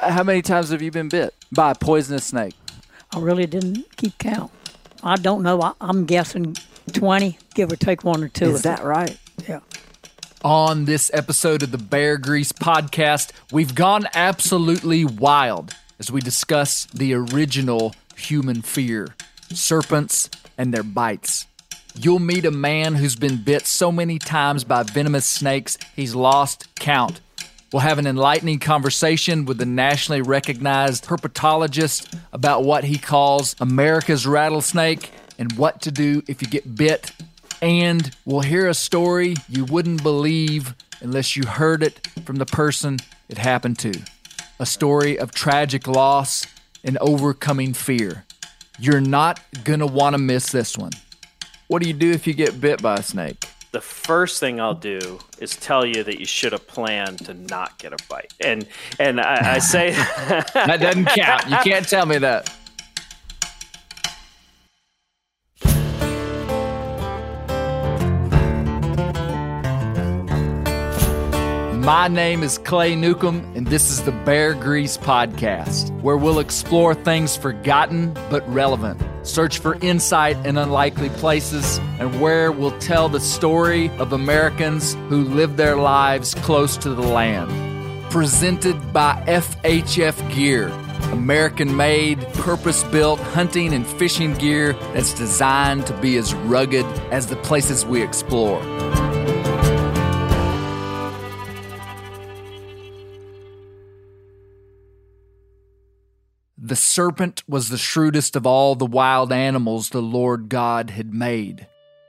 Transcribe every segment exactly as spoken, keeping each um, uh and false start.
How many times have you been bit by a poisonous snake? I really didn't keep count. I don't know. I, I'm guessing twenty, give or take one or two. Is that right? Yeah. On this episode of the Bear Grease Podcast, we've gone absolutely wild as we discuss the original human fear, serpents and their bites. You'll meet a man who's been bit so many times by venomous snakes, he's lost count. We'll have an enlightening conversation with the nationally recognized herpetologist about what he calls America's rattlesnake and what to do if you get bit. And we'll hear a story you wouldn't believe unless you heard it from the person it happened to. A story of tragic loss and overcoming fear. You're not going to want to miss this one. What do you do if you get bit by a snake? The first thing I'll do is tell you that you should have planned to not get a bite. And and I, I say... That doesn't count. You can't tell me that. My name is Clay Newcomb, and this is the Bear Grease Podcast, where we'll explore things forgotten but relevant, search for insight in unlikely places, and where we'll tell the story of Americans who live their lives close to the land. Presented by F H F Gear, American-made, purpose-built hunting and fishing gear that's designed to be as rugged as the places we explore. The serpent was the shrewdest of all the wild animals the Lord God had made.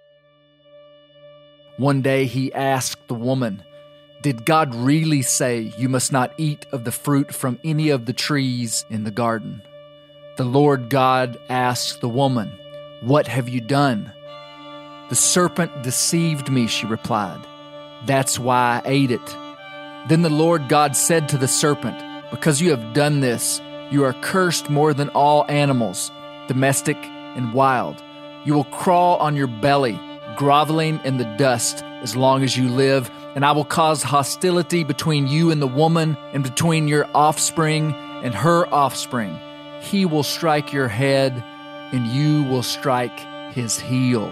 One day he asked the woman, "Did God really say you must not eat of the fruit from any of the trees in the garden?" The Lord God asked the woman, "What have you done?" "The serpent deceived me," she replied. "That's why I ate it." Then the Lord God said to the serpent, "Because you have done this, you are cursed more than all animals, domestic and wild. You will crawl on your belly, groveling in the dust as long as you live, and I will cause hostility between you and the woman, and between your offspring and her offspring. He will strike your head, and you will strike his heel."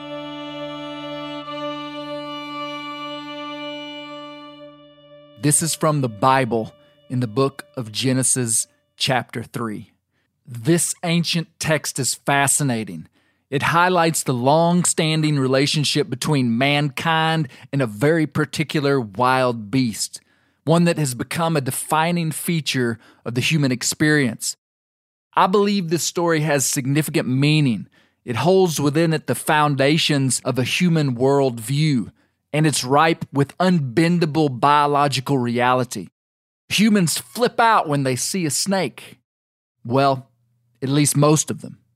This is from the Bible in the book of Genesis, Chapter three. This ancient text is fascinating. It highlights the long-standing relationship between mankind and a very particular wild beast, one that has become a defining feature of the human experience. I believe this story has significant meaning. It holds within it the foundations of a human worldview, and it's ripe with unbendable biological reality. Humans flip out when they see a snake. Well, at least most of them.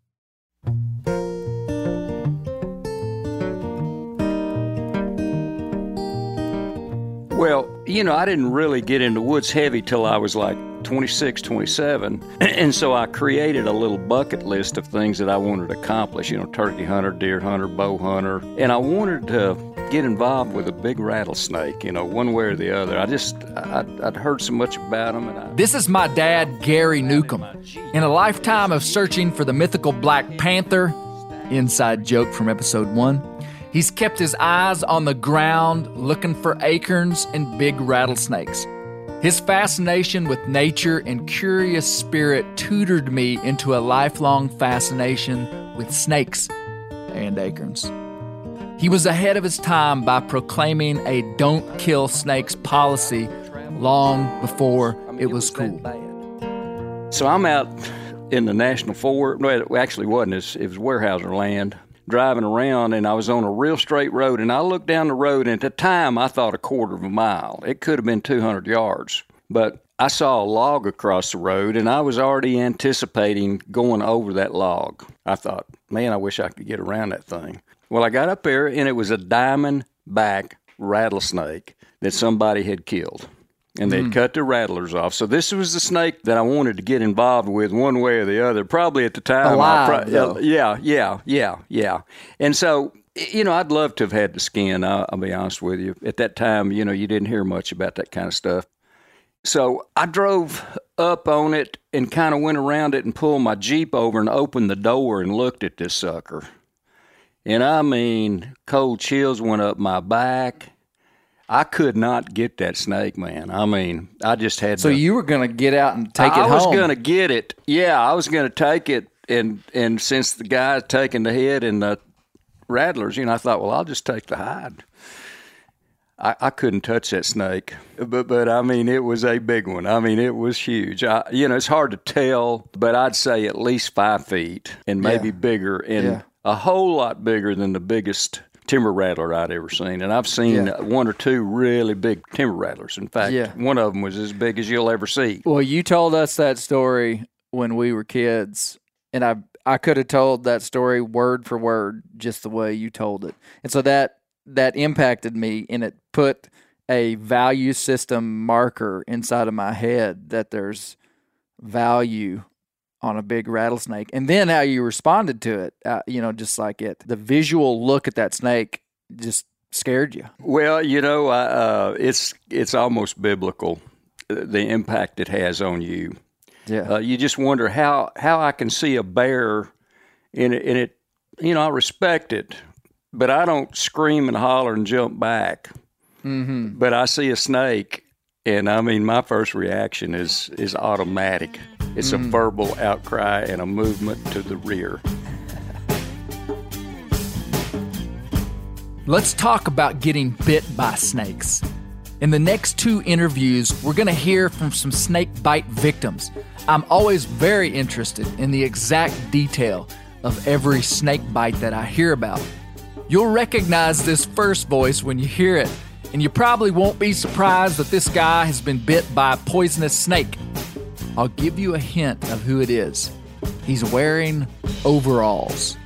Well, you know, I didn't really get into woods heavy till I was like twenty-six, twenty-seven. And so I created a little bucket list of things that I wanted to accomplish. You know, turkey hunter, deer hunter, bow hunter. And I wanted to get involved with a big rattlesnake, you know, one way or the other. I just, I'd, I'd heard so much about them. And I... This is my dad, Gary Newcomb. In a lifetime of searching for the mythical Black Panther, inside joke from episode one, he's kept his eyes on the ground looking for acorns and big rattlesnakes. His fascination with nature and curious spirit tutored me into a lifelong fascination with snakes and acorns. He was ahead of his time by proclaiming a don't kill snakes policy long before it was cool. So I'm out in the National Forest. No, it actually wasn't. It was Weyerhaeuser land. Driving around, and I was on a real straight road, and I looked down the road, and at the time, I thought a quarter of a mile. It could have been two hundred yards. But I saw a log across the road, and I was already anticipating going over that log. I thought, man, I wish I could get around that thing. Well, I got up there, and it was a diamondback rattlesnake that somebody had killed. And they'd mm. cut the rattlers off. So this was the snake that I wanted to get involved with one way or the other. Probably at the time. Alive, I pro- though. Yeah, yeah, yeah, yeah. And so, you know, I'd love to have had the skin, I'll, I'll be honest with you. At that time, you know, you didn't hear much about that kind of stuff. So I drove up on it and kind of went around it and pulled my Jeep over and opened the door and looked at this sucker. And I mean, cold chills went up my back. I could not get that snake, man. I mean, I just had So to. you were going to get out and take I it was home. going to get it. Yeah, I was going to take it. And, and since the guy had taken the head and the rattlers, you know, I thought, well, I'll just take the hide. I, I couldn't touch that snake, but but I mean, it was a big one. I mean, it was huge. I, you know, it's hard to tell, but I'd say at least five feet and maybe Yeah. bigger, and Yeah. a whole lot bigger than the biggest timber rattler I'd ever seen. And I've seen Yeah. one or two really big timber rattlers. In fact, Yeah. one of them was as big as you'll ever see. Well, you told us that story when we were kids, and I I could have told that story word for word just the way you told it. And so that that impacted me, and it put a value system marker inside of my head that there's value on a big rattlesnake. And then how you responded to it, uh, you know, just like it, the visual look at that snake just scared you. Well, you know, I, uh, it's it's almost biblical, uh, the impact it has on you. Yeah. Uh, you just wonder how, how I can see a bear in it, in it. You know, I respect it, but I don't scream and holler and jump back. Mm-hmm. But I see a snake, and I mean, my first reaction is is automatic. It's a verbal outcry and a movement to the rear. Let's talk about getting bit by snakes. In the next two interviews, we're going to hear from some snake bite victims. I'm always very interested in the exact detail of every snake bite that I hear about. You'll recognize this first voice when you hear it, and you probably won't be surprised that this guy has been bit by a poisonous snake. I'll give you a hint of who it is. He's wearing overalls.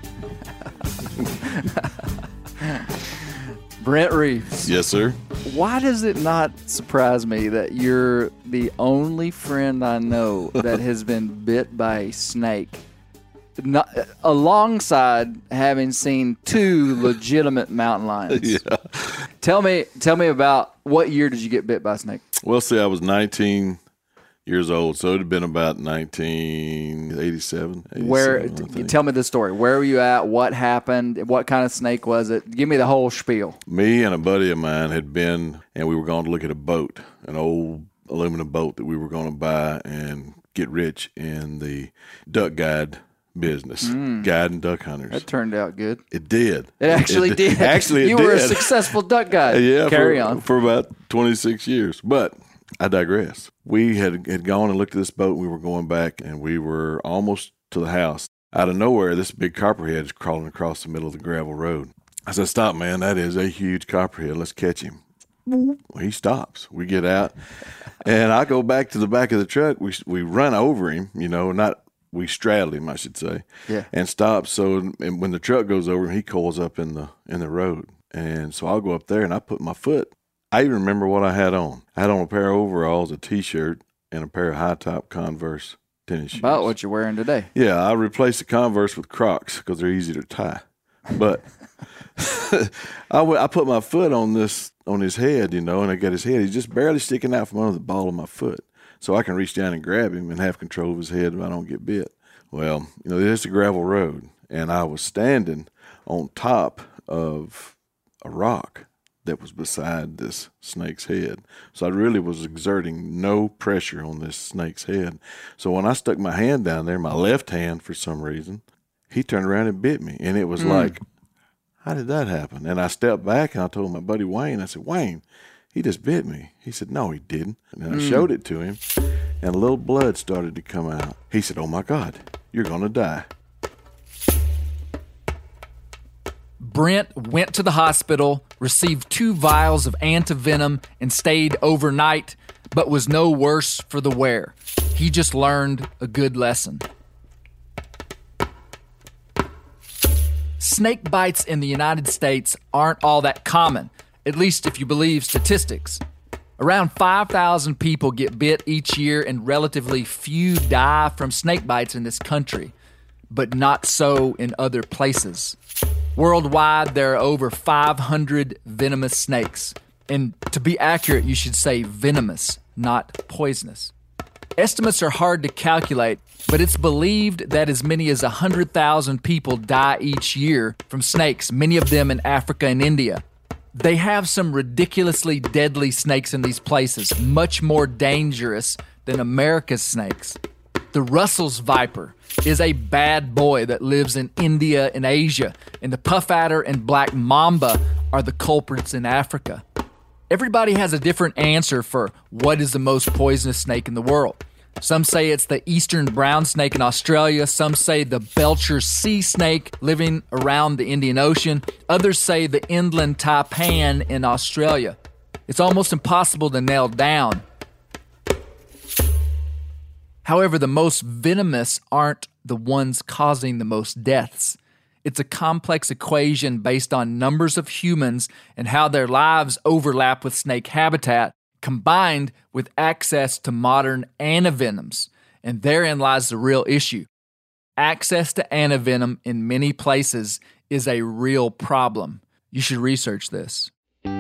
Brent Reeves. Yes, sir. Why does it not surprise me that you're the only friend I know that has been bit by a snake, not, alongside having seen two legitimate mountain lions? Yeah. Tell me, tell me about what year did you get bit by a snake? Well, see, I was nineteen years old, so it had been about nineteen eighty-seven. Where? eighty-seven, I think. Tell me the story. Where were you at? What happened? What kind of snake was it? Give me the whole spiel. Me and a buddy of mine had been, and we were going to look at a boat, an old aluminum boat that we were going to buy and get rich in the duck guide business, guide and duck hunters. That turned out good. It did. It actually It did. Actually, it you did. were a successful duck guy. Yeah, Carry for, on. for about twenty-six years. But I digress. We had, had gone and looked at this boat. We were going back, and we were almost to the house. Out of nowhere, this big copperhead is crawling across the middle of the gravel road. I said, "Stop, man. That is a huge copperhead. Let's catch him." Well, he stops. We get out, and I go back to the back of the truck. We we run over him, you know, not we straddle him, I should say, Yeah. and stop. So and when the truck goes over him, he coils up in the in the road. And so I'll go up there, and I put my foot. I even remember what I had on. I had on a pair of overalls, a T-shirt, and a pair of high-top Converse tennis shoes. About what you're wearing today. Yeah, I replaced the Converse with Crocs because they're easy to tie. But I, w- I put my foot on this on his head, you know, and I got his head. He's just barely sticking out from under the ball of my foot, so I can reach down and grab him and have control of his head if I don't get bit. Well, you know, it's a gravel road, and I was standing on top of a rock that was beside this snake's head. So I really was exerting no pressure on this snake's head. So when I stuck my hand down there, my left hand for some reason, he turned around and bit me. And it was mm. like, how did that happen? And I stepped back and I told my buddy Wayne, I said, "Wayne, he just bit me." He said, "No, he didn't." And then mm. I showed it to him, and a little blood started to come out. He said, "Oh my God, you're going to die." Brent went to the hospital, received two vials of antivenom, and stayed overnight, but was no worse for the wear. He just learned a good lesson. Snake bites in the United States aren't all that common, at least if you believe statistics. Around five thousand people get bit each year, and relatively few die from snake bites in this country, but not so in other places. Worldwide, there are over five hundred venomous snakes. And to be accurate, you should say venomous, not poisonous. Estimates are hard to calculate, but it's believed that as many as one hundred thousand people die each year from snakes, many of them in Africa and India. They have some ridiculously deadly snakes in these places, much more dangerous than America's snakes. The Russell's viper is a bad boy that lives in India and Asia, and the puff adder and black mamba are the culprits in Africa. Everybody has a different answer for what is the most poisonous snake in the world. Some say it's the eastern brown snake in Australia. Some say the Belcher sea snake living around the Indian Ocean. Others say the inland taipan in Australia. It's almost impossible to nail down. However, the most venomous aren't the ones causing the most deaths. It's a complex equation based on numbers of humans and how their lives overlap with snake habitat, combined with access to modern antivenoms. And therein lies the real issue. Access to antivenom in many places is a real problem. You should research this.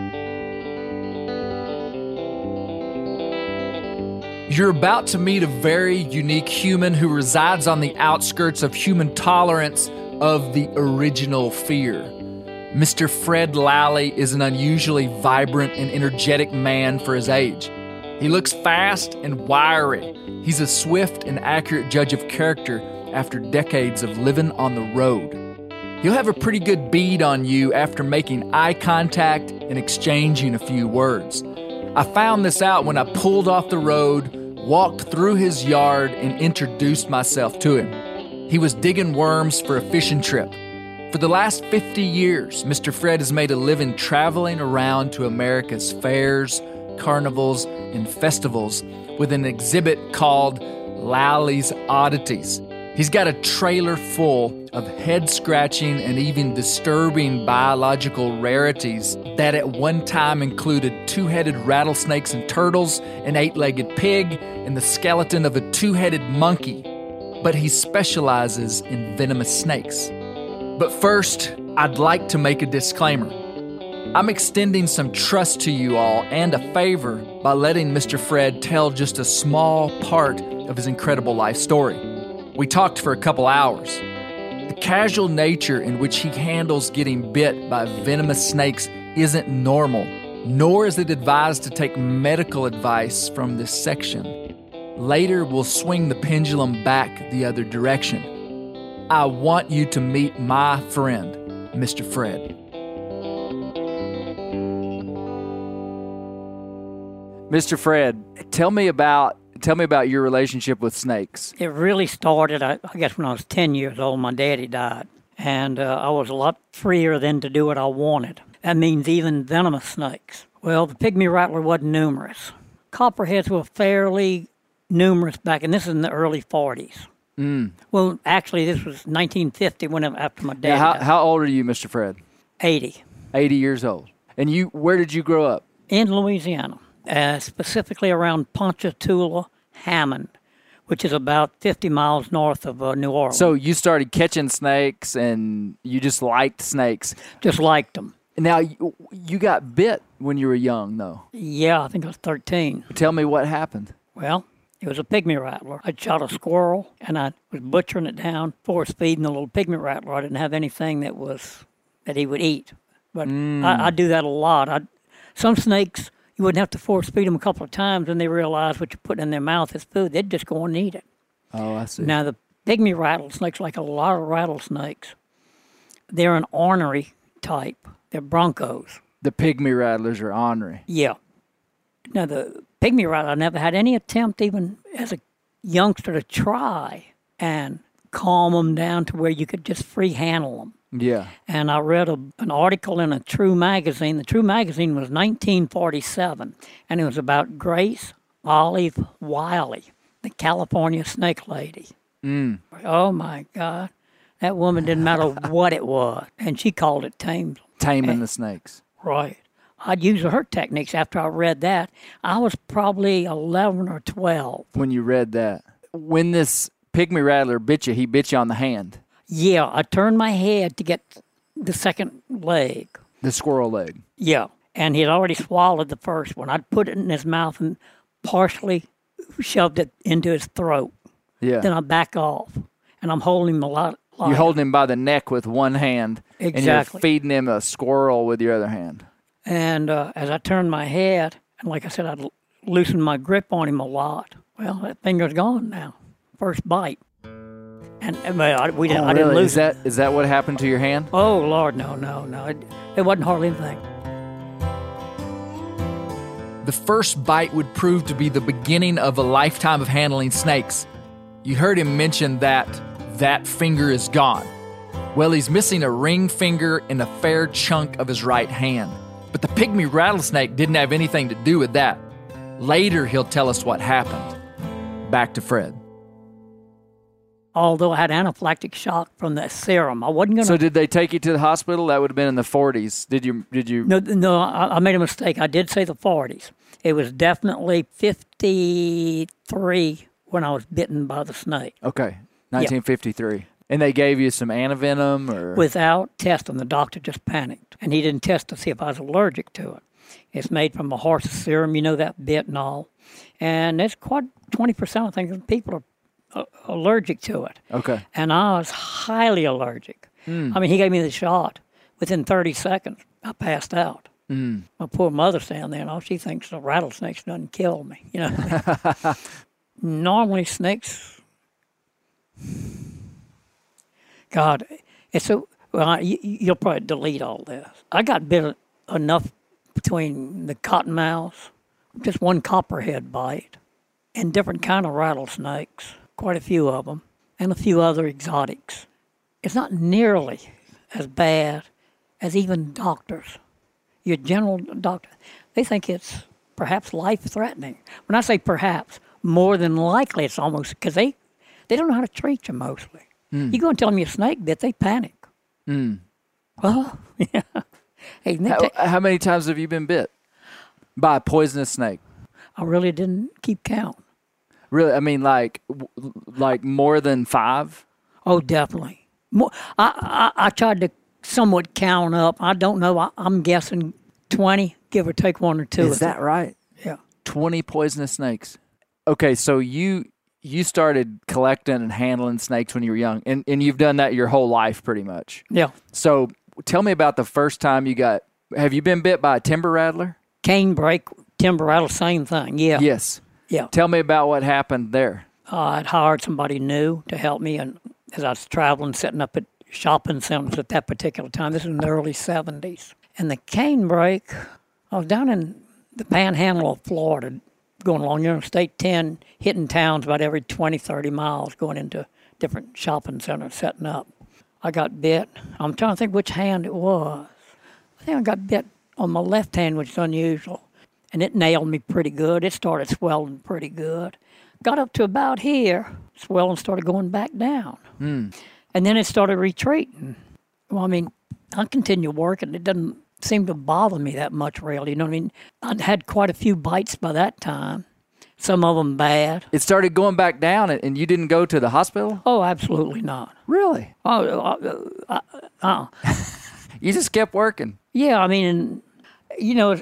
You're about to meet a very unique human who resides on the outskirts of human tolerance of the original fear. Mister Fred Lally is an unusually vibrant and energetic man for his age. He looks fast and wiry. He's a swift and accurate judge of character after decades of living on the road. He'll have a pretty good bead on you after making eye contact and exchanging a few words. I found this out when I pulled off the road, walked through his yard, and introduced myself to him. He was digging worms for a fishing trip. For the last fifty years, Mister Fred has made a living traveling around to America's fairs, carnivals, and festivals with an exhibit called Lally's Oddities. He's got a trailer full of head-scratching and even disturbing biological rarities that at one time included two-headed rattlesnakes and turtles, an eight-legged pig, and the skeleton of a two-headed monkey. But he specializes in venomous snakes. But first, I'd like to make a disclaimer. I'm extending some trust to you all and a favor by letting Mister Fred tell just a small part of his incredible life story. We talked for a couple hours. The casual nature in which he handles getting bit by venomous snakes isn't normal, nor is it advised to take medical advice from this section. Later, we'll swing the pendulum back the other direction. I want you to meet my friend, Mister Fred. Mister Fred, tell me about tell me about your relationship with snakes. It really started, I, I guess, when I was ten years old. My daddy died, and uh, I was a lot freer then to do what I wanted. That means even venomous snakes. Well, the pygmy rattler wasn't numerous. Copperheads were fairly numerous back, and this is in the early forties. Mm. Well, actually, this was nineteen fifty when after my dad Now, how, died. how old are you, Mister Fred? eighty. eighty years old. And you, where did you grow up? In Louisiana, uh, specifically around Ponchatoula, Hammond, which is about fifty miles north of uh, New Orleans. So you started catching snakes, and you just liked snakes. Just liked them. Now, you, you got bit when you were young, though. Yeah, I think I was thirteen. Tell me what happened. Well, it was a pygmy rattler. I shot a squirrel, and I was butchering it down, force feeding the little pygmy rattler. I didn't have anything that was that he would eat. But Mm. I, I do that a lot. I, some snakes, you wouldn't have to force feed them a couple of times, and they realize what you're putting in their mouth is food. They'd just go and eat it. Oh, I see. Now, the pygmy rattlesnakes, like a lot of rattlesnakes, they're an ornery type. They're broncos. The pygmy rattlers are ornery. Yeah. Now, the pygmy rattler, I never had any attempt, even as a youngster, to try and calm them down to where you could just free handle them. Yeah. And I read a, an article in a True magazine. The True magazine was nineteen forty-seven, and it was about Grace Olive Wiley, the California snake lady. Mm. Oh, my God. That woman didn't matter what it was, and she called it tame. Taming the snakes. Right. I'd use her techniques after I read that. I was probably eleven or twelve. When you read that. When this pygmy rattler bit you, he bit you on the hand. Yeah, I turned my head to get the second leg. The squirrel leg. Yeah, and he had already swallowed the first one. I'd put it in his mouth and partially shoved it into his throat. Yeah. Then I back off, and I'm holding him a lot. You're holding him by the neck with one hand, and Exactly. you're feeding him a squirrel with your other hand. And uh, as I turned my head, and like I said, I'd l- loosened my grip on him a lot. Well, that finger's gone now. First bite. And, and well, I, we didn't, Oh, I didn't really? lose Is that is that what happened to your hand? Oh, Lord, no, no, no. It, it wasn't hardly anything. The first bite would prove to be the beginning of a lifetime of handling snakes. You heard him mention that that finger is gone. Well, he's missing a ring finger and a fair chunk of his right hand. But the pygmy rattlesnake didn't have anything to do with that. Later, he'll tell us what happened. Back to Fred. Although I had anaphylactic shock from that serum, I wasn't going to... So did they take you to the hospital? That would have been in the forties. Did you? Did you? No, no, I, I made a mistake. I did say the forties. It was definitely fifty-three when I was bitten by the snake. Okay, nineteen fifty-three. And they gave you some antivenom, or Without testing, the doctor just panicked. And he didn't test to see if I was allergic to it. It's made from a horse's serum, you know, that bit and all. And it's quite twenty percent, I think, of people are uh, allergic to it. Okay. And I was highly allergic. Mm. I mean, he gave me the shot. Within thirty seconds, I passed out. Mm. My poor mother's down there, and all she thinks the rattlesnakes doesn't kill me. You know, normally snakes. God, it's a well. I, you, you'll probably delete all this. I got bit enough between the cottonmouths, just one copperhead bite, and different kind of rattlesnakes. Quite a few of them, and a few other exotics. It's not nearly as bad as even doctors. Your general doctor, they think it's perhaps life-threatening. When I say perhaps, more than likely it's almost, because they, they don't know how to treat you mostly. Mm. You go and tell them you're a snake bit, they panic. Mm. Well, yeah. Hey, how, ta- how many times have you been bit by a poisonous snake? I really didn't keep count. Really? I mean, like, like more than five? Oh, definitely. More, I, I I tried to somewhat count up. I don't know. I, I'm guessing twenty, give or take one or two. Is that right? Yeah. twenty poisonous snakes. Okay, so you you started collecting and handling snakes when you were young, and, and you've done that your whole life pretty much. Yeah. So tell me about the first time you got, have you bane bit by a timber rattler? Canebrake, timber rattle, same thing. Yeah. Yes. Yeah. Tell me about what happened there. Uh, I'd hired somebody new to help me, and as I was traveling, setting up at shopping centers at that particular time. This was in the early seventies. And the canebrake, I was down in the panhandle of Florida, going along Interstate ten, hitting towns about every twenty, thirty miles, going into different shopping centers, setting up. I got bit. I'm trying to think which hand it was. I think I got bit on my left hand, which is unusual. And it nailed me pretty good. It started swelling pretty good. Got up to about here, swelling started going back down. Mm. And then it started retreating. Well, I mean, I continued working. It doesn't seem to bother me that much, really. You know what I mean? I'd had quite a few bites by that time, some of them bad. It started going back down, and you didn't go to the hospital? Oh, absolutely not. Really? Oh, uh, uh, uh, uh. You just kept working? Yeah, I mean, you know,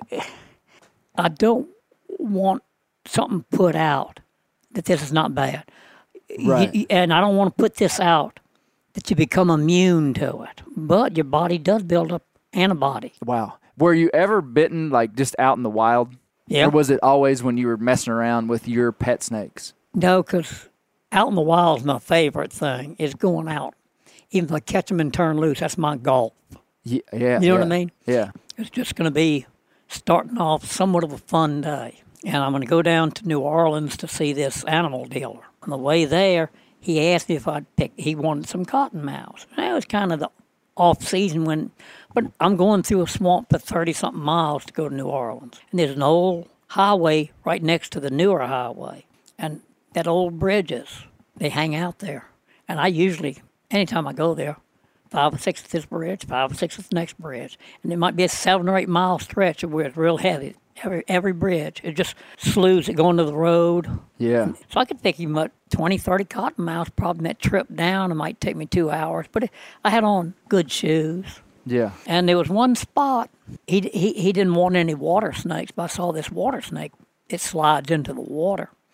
I don't want something put out that this is not bad. Right. You, and I don't want to put this out that you become immune to it. But your body does build up antibodies. Wow. Were you ever bitten, like, just out in the wild? Yeah. Or was it always when you were messing around with your pet snakes? No, because out in the wild is my favorite thing, is going out. Even if I catch them and turn loose, that's my goal. Yeah. yeah You know yeah, what I mean? Yeah. It's just going to be starting off somewhat of a fun day. And I'm going to go down to New Orleans to see this animal dealer. On the way there, he asked me if I'd pick, he wanted some cottonmouths. And it was kind of the off season when, but I'm going through a swamp for thirty-something miles to go to New Orleans. And there's an old highway right next to the newer highway. And that old bridges, they hang out there. And I usually, anytime I go there, five or six of this bridge, five or six of the next bridge. And it might be a seven or eight mile stretch where it's real heavy. Every every bridge, it just sloughs it going to the road. Yeah. So I could pick him up twenty, thirty cottonmouths probably that trip down. It might take me two hours. But it, I had on good shoes. Yeah. And there was one spot, he, he, he didn't want any water snakes, but I saw this water snake. It slides into the water.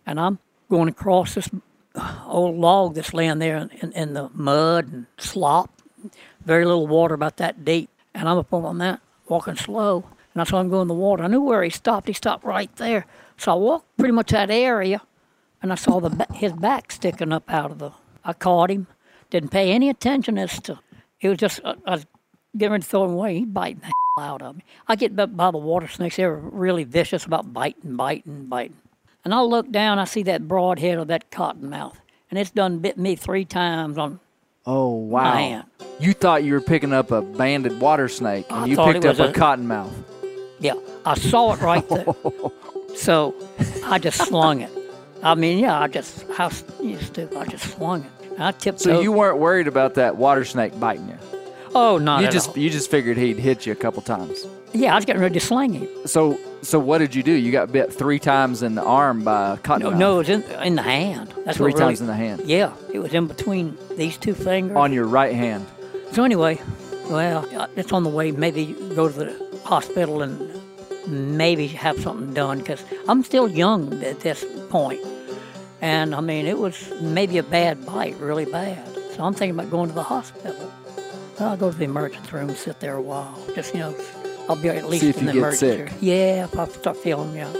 And I'm going across this old log that's laying there in, in, in the mud and slop. Very little water, about that deep. And I'm up on that, walking slow. And I saw him go in the water. I knew where he stopped. He stopped right there. So I walked pretty much that area, and I saw the his back sticking up out of the... I caught him. Didn't pay any attention as to... It was just... I, I was getting ready to throw him away. He biting the hell out of me. I get bit by the water snakes. They were really vicious about biting, biting, biting. And I look down, I see that broad head of that cottonmouth. And it's done bit me three times on Oh, wow. my hand. You thought you were picking up a banded water snake, and I you thought picked it up was a a- cottonmouth. Yeah, I saw it right there. So I just slung it. I mean, yeah, I just, how you stupid, I just slung it. And I tipped So over. you weren't worried about that water snake biting you? Oh, not You at just all. you just figured he'd hit you a couple times. Yeah, I was getting ready to sling him. So so what did you do? You got bit three times in the arm by a No, cottonmouth. no, it was in, in the hand. That's Three what really, times in the hand. Yeah, it was in between these two fingers. On your right hand. So anyway, well, it's on the way. Maybe go to the hospital and maybe have something done, because I'm still young at this point. And, I mean, it was maybe a bad bite, really bad. So I'm thinking about going to the hospital. Well, I'll go to the emergency room and sit there a while. Just, you know, I'll be at least See if in you the get emergency sick. room. Yeah, if I start feeling, yeah.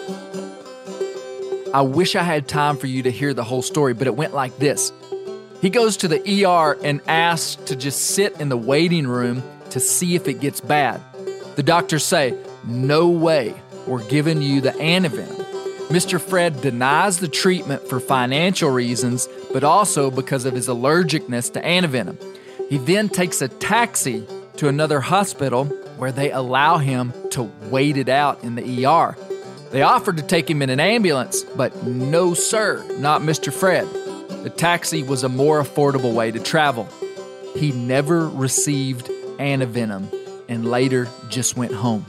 I wish I had time for you to hear the whole story, but it went like this. He goes to the E R and asks to just sit in the waiting room to see if it gets bad. The doctors say, no way, we're giving you the antivenom. Mister Fred denies the treatment for financial reasons, but also because of his allergicness to antivenom. He then takes a taxi to another hospital where they allow him to wait it out in the E R. They offered to take him in an ambulance, but no sir, not Mister Fred. The taxi was a more affordable way to travel. He never received antivenom and later just went home.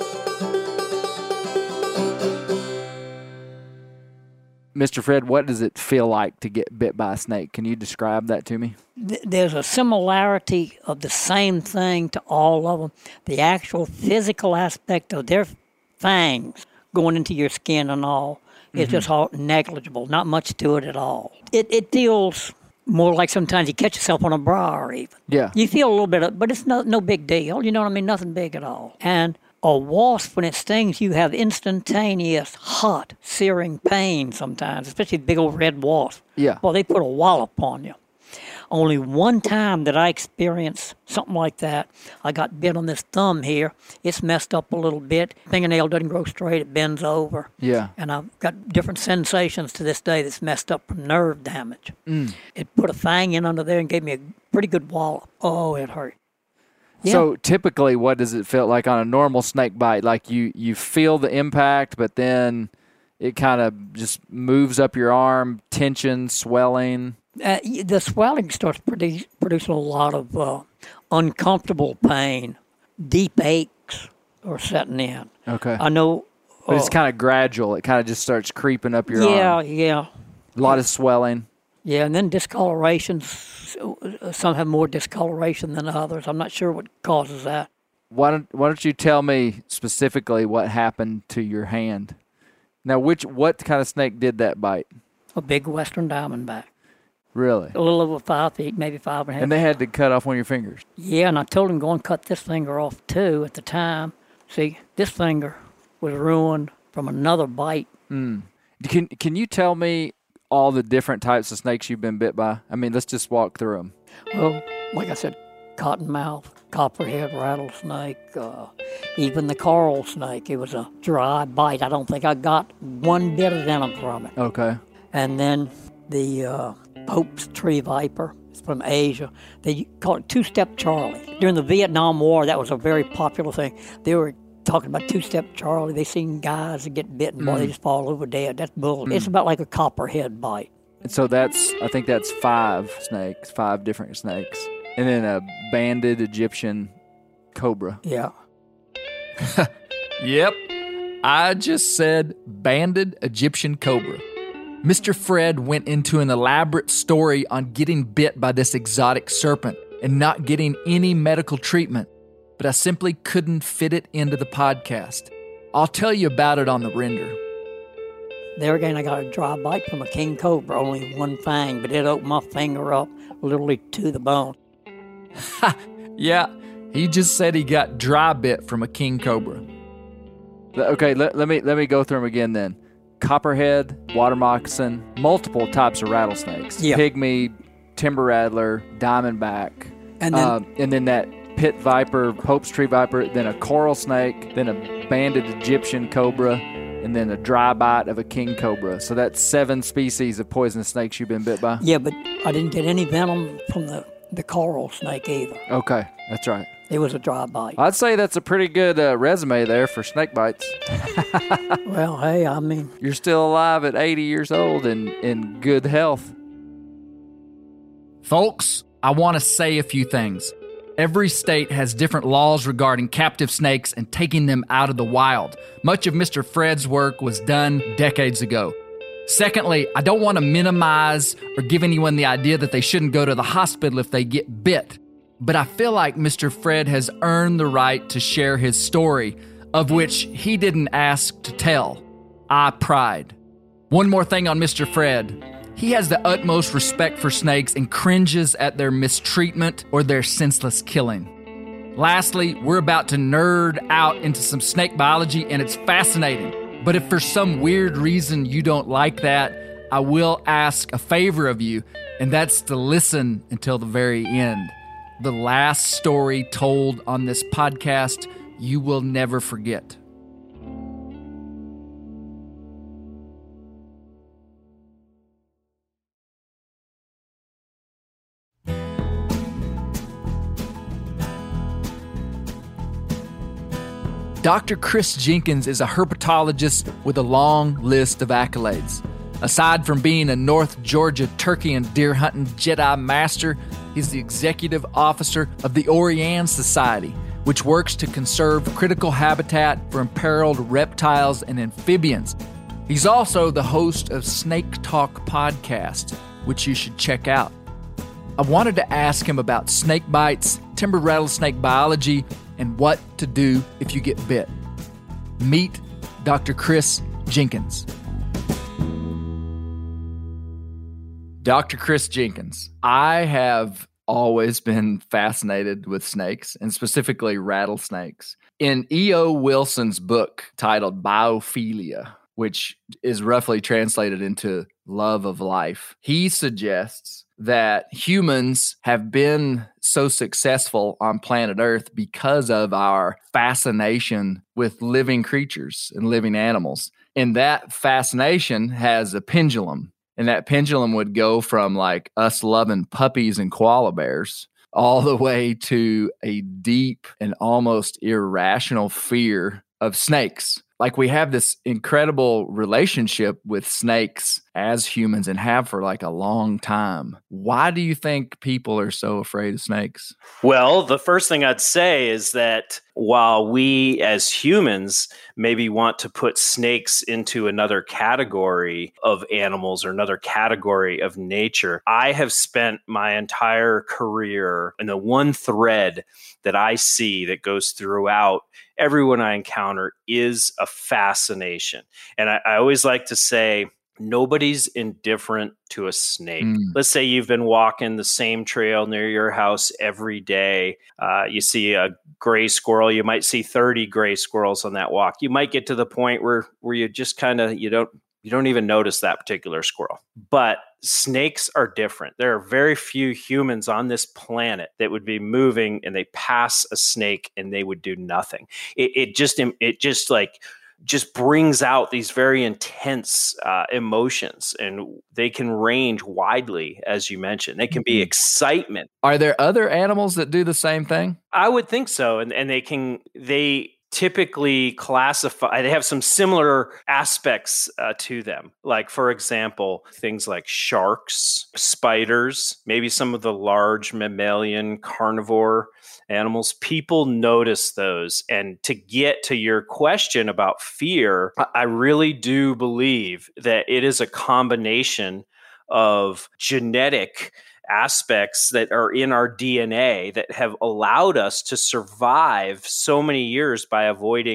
Mister Fred, what does it feel like to get bit by a snake? Can you describe that to me? Th- There's a similarity of the same thing to all of them. The actual physical aspect of their fangs going into your skin and all is just all negligible. Not much to it at all. It it feels more like sometimes you catch yourself on a briar even. Yeah. You feel a little bit of, but it's no no big deal. You know what I mean? Nothing big at all. And a wasp, when it stings, you have instantaneous, hot, searing pain sometimes, especially big old red wasp. Yeah. Well, they put a wallop on you. Only one time that I experienced something like that, I got bit on this thumb here. It's messed up a little bit. Fingernail doesn't grow straight. It bends over. Yeah. And I've got different sensations to this day that's messed up from nerve damage. Mm. It put a fang in under there and gave me a pretty good wallop. Oh, it hurt. Yeah. So typically, what does it feel like on a normal snake bite? Like you, you feel the impact, but then it kind of just moves up your arm, tension, swelling. Uh, y- the swelling starts produce, producing a lot of uh, uncomfortable pain. Deep aches are setting in. Okay. I know. But it's uh, kind of gradual. It kind of just starts creeping up your yeah, arm. yeah, A lot of swelling. yeah. And then discolorations. uh, Some have more discoloration than others. I'm not sure what causes that. Why don't Why don't you tell me specifically what happened to your hand? Now, which what kind of snake did that bite? A big western diamondback. Really? A little over five feet, maybe five and a half. And they had to cut off one of your fingers. Yeah, and I told him go and cut this finger off too at the time. See, this finger was ruined from another bite. Mm. Can Can you tell me all the different types of snakes you've been bit by? I mean, let's just walk through them. Well, like I said, cottonmouth, copperhead rattlesnake, uh, even the coral snake. It was a dry bite. I don't think I got one bit of venom from it. Okay. And then the uh, Pope's tree viper. It's from Asia. They call it two-step Charlie. During the Vietnam War, that was a very popular thing. They were talking about two-step Charlie. They seen guys that get bitten, boy, they just fall over dead. That's bull. It's about like a copperhead bite. And so that's I think that's five snakes, five different snakes, and then a banded Egyptian cobra. Yeah. Yep, I just said banded Egyptian cobra. Mister Fred went into an elaborate story on getting bit by this exotic serpent and not getting any medical treatment, but I simply couldn't fit it into the podcast. I'll tell you about it on the render. There again, I got a dry bite from a king cobra, only one fang, but it opened my finger up literally to the bone. Yeah, he just said he got dry bit from a king cobra. Okay, let, let me let me go through them again then. Copperhead, water moccasin, multiple types of rattlesnakes. Yeah. Pygmy, timber rattler, diamondback, And then- uh, and then that pit viper, Pope's tree viper, then a coral snake, then a banded Egyptian cobra, and then a dry bite of a king cobra. So that's seven species of poisonous snakes you've been bit by? Yeah, but I didn't get any venom from the, the coral snake either. Okay, that's right. It was a dry bite. I'd say that's a pretty good uh, resume there for snake bites. Well, hey, I mean, You're still alive at eighty years old and in good health. Folks, I want to say a few things. Every state has different laws regarding captive snakes and taking them out of the wild. Much of Mister Fred's work was done decades ago. Secondly, I don't want to minimize or give anyone the idea that they shouldn't go to the hospital if they get bit. But I feel like Mister Fred has earned the right to share his story, of which he didn't ask to tell. I pride. One more thing on Mister Fred. He has the utmost respect for snakes and cringes at their mistreatment or their senseless killing. Lastly, we're about to nerd out into some snake biology, and it's fascinating. But if for some weird reason you don't like that, I will ask a favor of you, and that's to listen until the very end. The last story told on this podcast, you will never forget. Doctor Chris Jenkins is a herpetologist with a long list of accolades. Aside from being a North Georgia turkey and deer hunting Jedi master, he's the executive officer of the Orianne Society, which works to conserve critical habitat for imperiled reptiles and amphibians. He's also the host of Snake Talk podcast, which you should check out. I wanted to ask him about snake bites, timber rattlesnake biology, and what to do if you get bit. Meet Doctor Chris Jenkins. Doctor Chris Jenkins, I have always been fascinated with snakes, and specifically rattlesnakes. In E O. Wilson's book titled Biophilia, which is roughly translated into love of life, he suggests that humans have been so successful on planet Earth because of our fascination with living creatures and living animals. And that fascination has a pendulum. And that pendulum would go from like us loving puppies and koala bears all the way to a deep and almost irrational fear of snakes. Like we have this incredible relationship with snakes as humans and have for like a long time. Why do you think people are so afraid of snakes? Well, the first thing I'd say is that while we as humans maybe want to put snakes into another category of animals or another category of nature, I have spent my entire career, and the one thread that I see that goes throughout everyone I encounter is a fascination. And I, I always like to say, nobody's indifferent to a snake. Mm. Let's say you've been walking the same trail near your house every day. Uh, you see a gray squirrel. You might see thirty gray squirrels on that walk. You might get to the point where where you just kind of you don't you don't even notice that particular squirrel. But snakes are different. There are very few humans on this planet that would be moving and they pass a snake and they would do nothing. It, it just it just like. just brings out these very intense uh, emotions, and they can range widely, as you mentioned. They can be excitement. Are there other animals that do the same thing? I would think so. And, and they can, they typically classify, they have some similar aspects uh, to them. Like, for example, things like sharks, spiders, maybe some of the large mammalian carnivore animals. People notice those. And to get to your question about fear, I really do believe that it is a combination of genetic aspects that are in our D N A that have allowed us to survive so many years by avoiding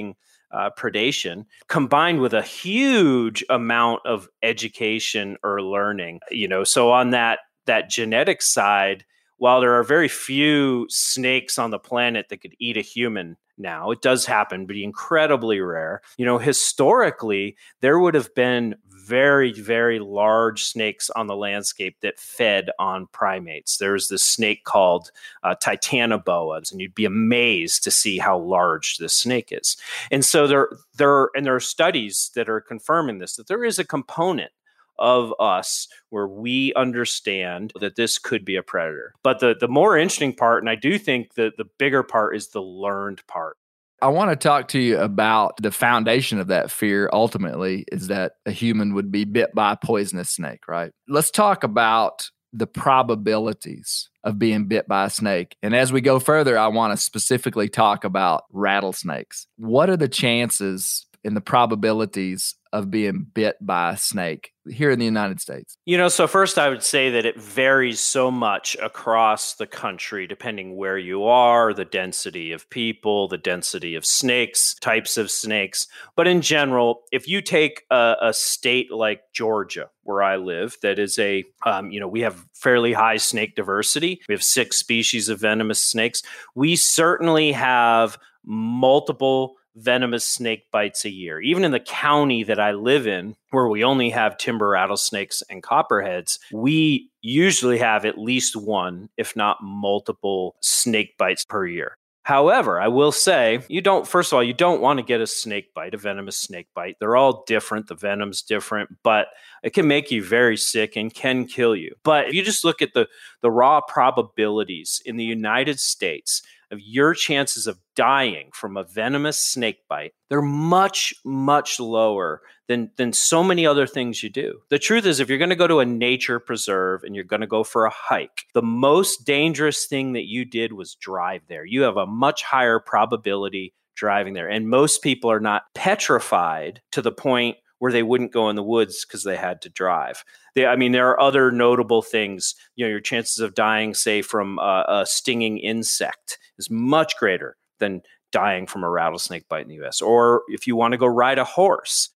uh, predation, combined with a huge amount of education or learning. You know, so on that that genetic side, while there are very few snakes on the planet that could eat a human now, it does happen, but incredibly rare. You know, historically, there would have been very, very large snakes on the landscape that fed on primates. There's this snake called uh, Titanoboa, and you'd be amazed to see how large this snake is. And so there, there, and there are studies that are confirming this, that there is a component of us where we understand that this could be a predator. But the, the more interesting part, and I do think that the bigger part, is the learned part. I want to talk to you about the foundation of that fear ultimately is that a human would be bit by a poisonous snake, right? Let's talk about the probabilities of being bit by a snake. And as we go further, I want to specifically talk about rattlesnakes. What are the chances and the probabilities of being bit by a snake here in the United States? You know, so first I would say that it varies so much across the country, depending where you are, the density of people, the density of snakes, types of snakes. But in general, if you take a, a state like Georgia, where I live, that is a, um, you know, we have fairly high snake diversity. We have six species of venomous snakes. We certainly have multiple venomous snake bites a year. Even in the county that I live in, where we only have timber rattlesnakes and copperheads, we usually have at least one, if not multiple, snake bites per year. However, I will say, you don't, first of all, you don't want to get a snake bite, a venomous snake bite. They're all different. The venom's different, but it can make you very sick and can kill you. But if you just look at the, the raw probabilities in the United States of your chances of dying from a venomous snake bite, they're much, much lower than, than so many other things you do. The truth is, if you're going to go to a nature preserve and you're going to go for a hike, the most dangerous thing that you did was drive there. You have a much higher probability driving there. And most people are not petrified to the point where they wouldn't go in the woods because they had to drive. They, I mean, there are other notable things. You know, your chances of dying, say, from a, a stinging insect is much greater than dying from a rattlesnake bite in the U S. Or if you want to go ride a horse.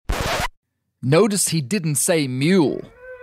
Notice he didn't say mule.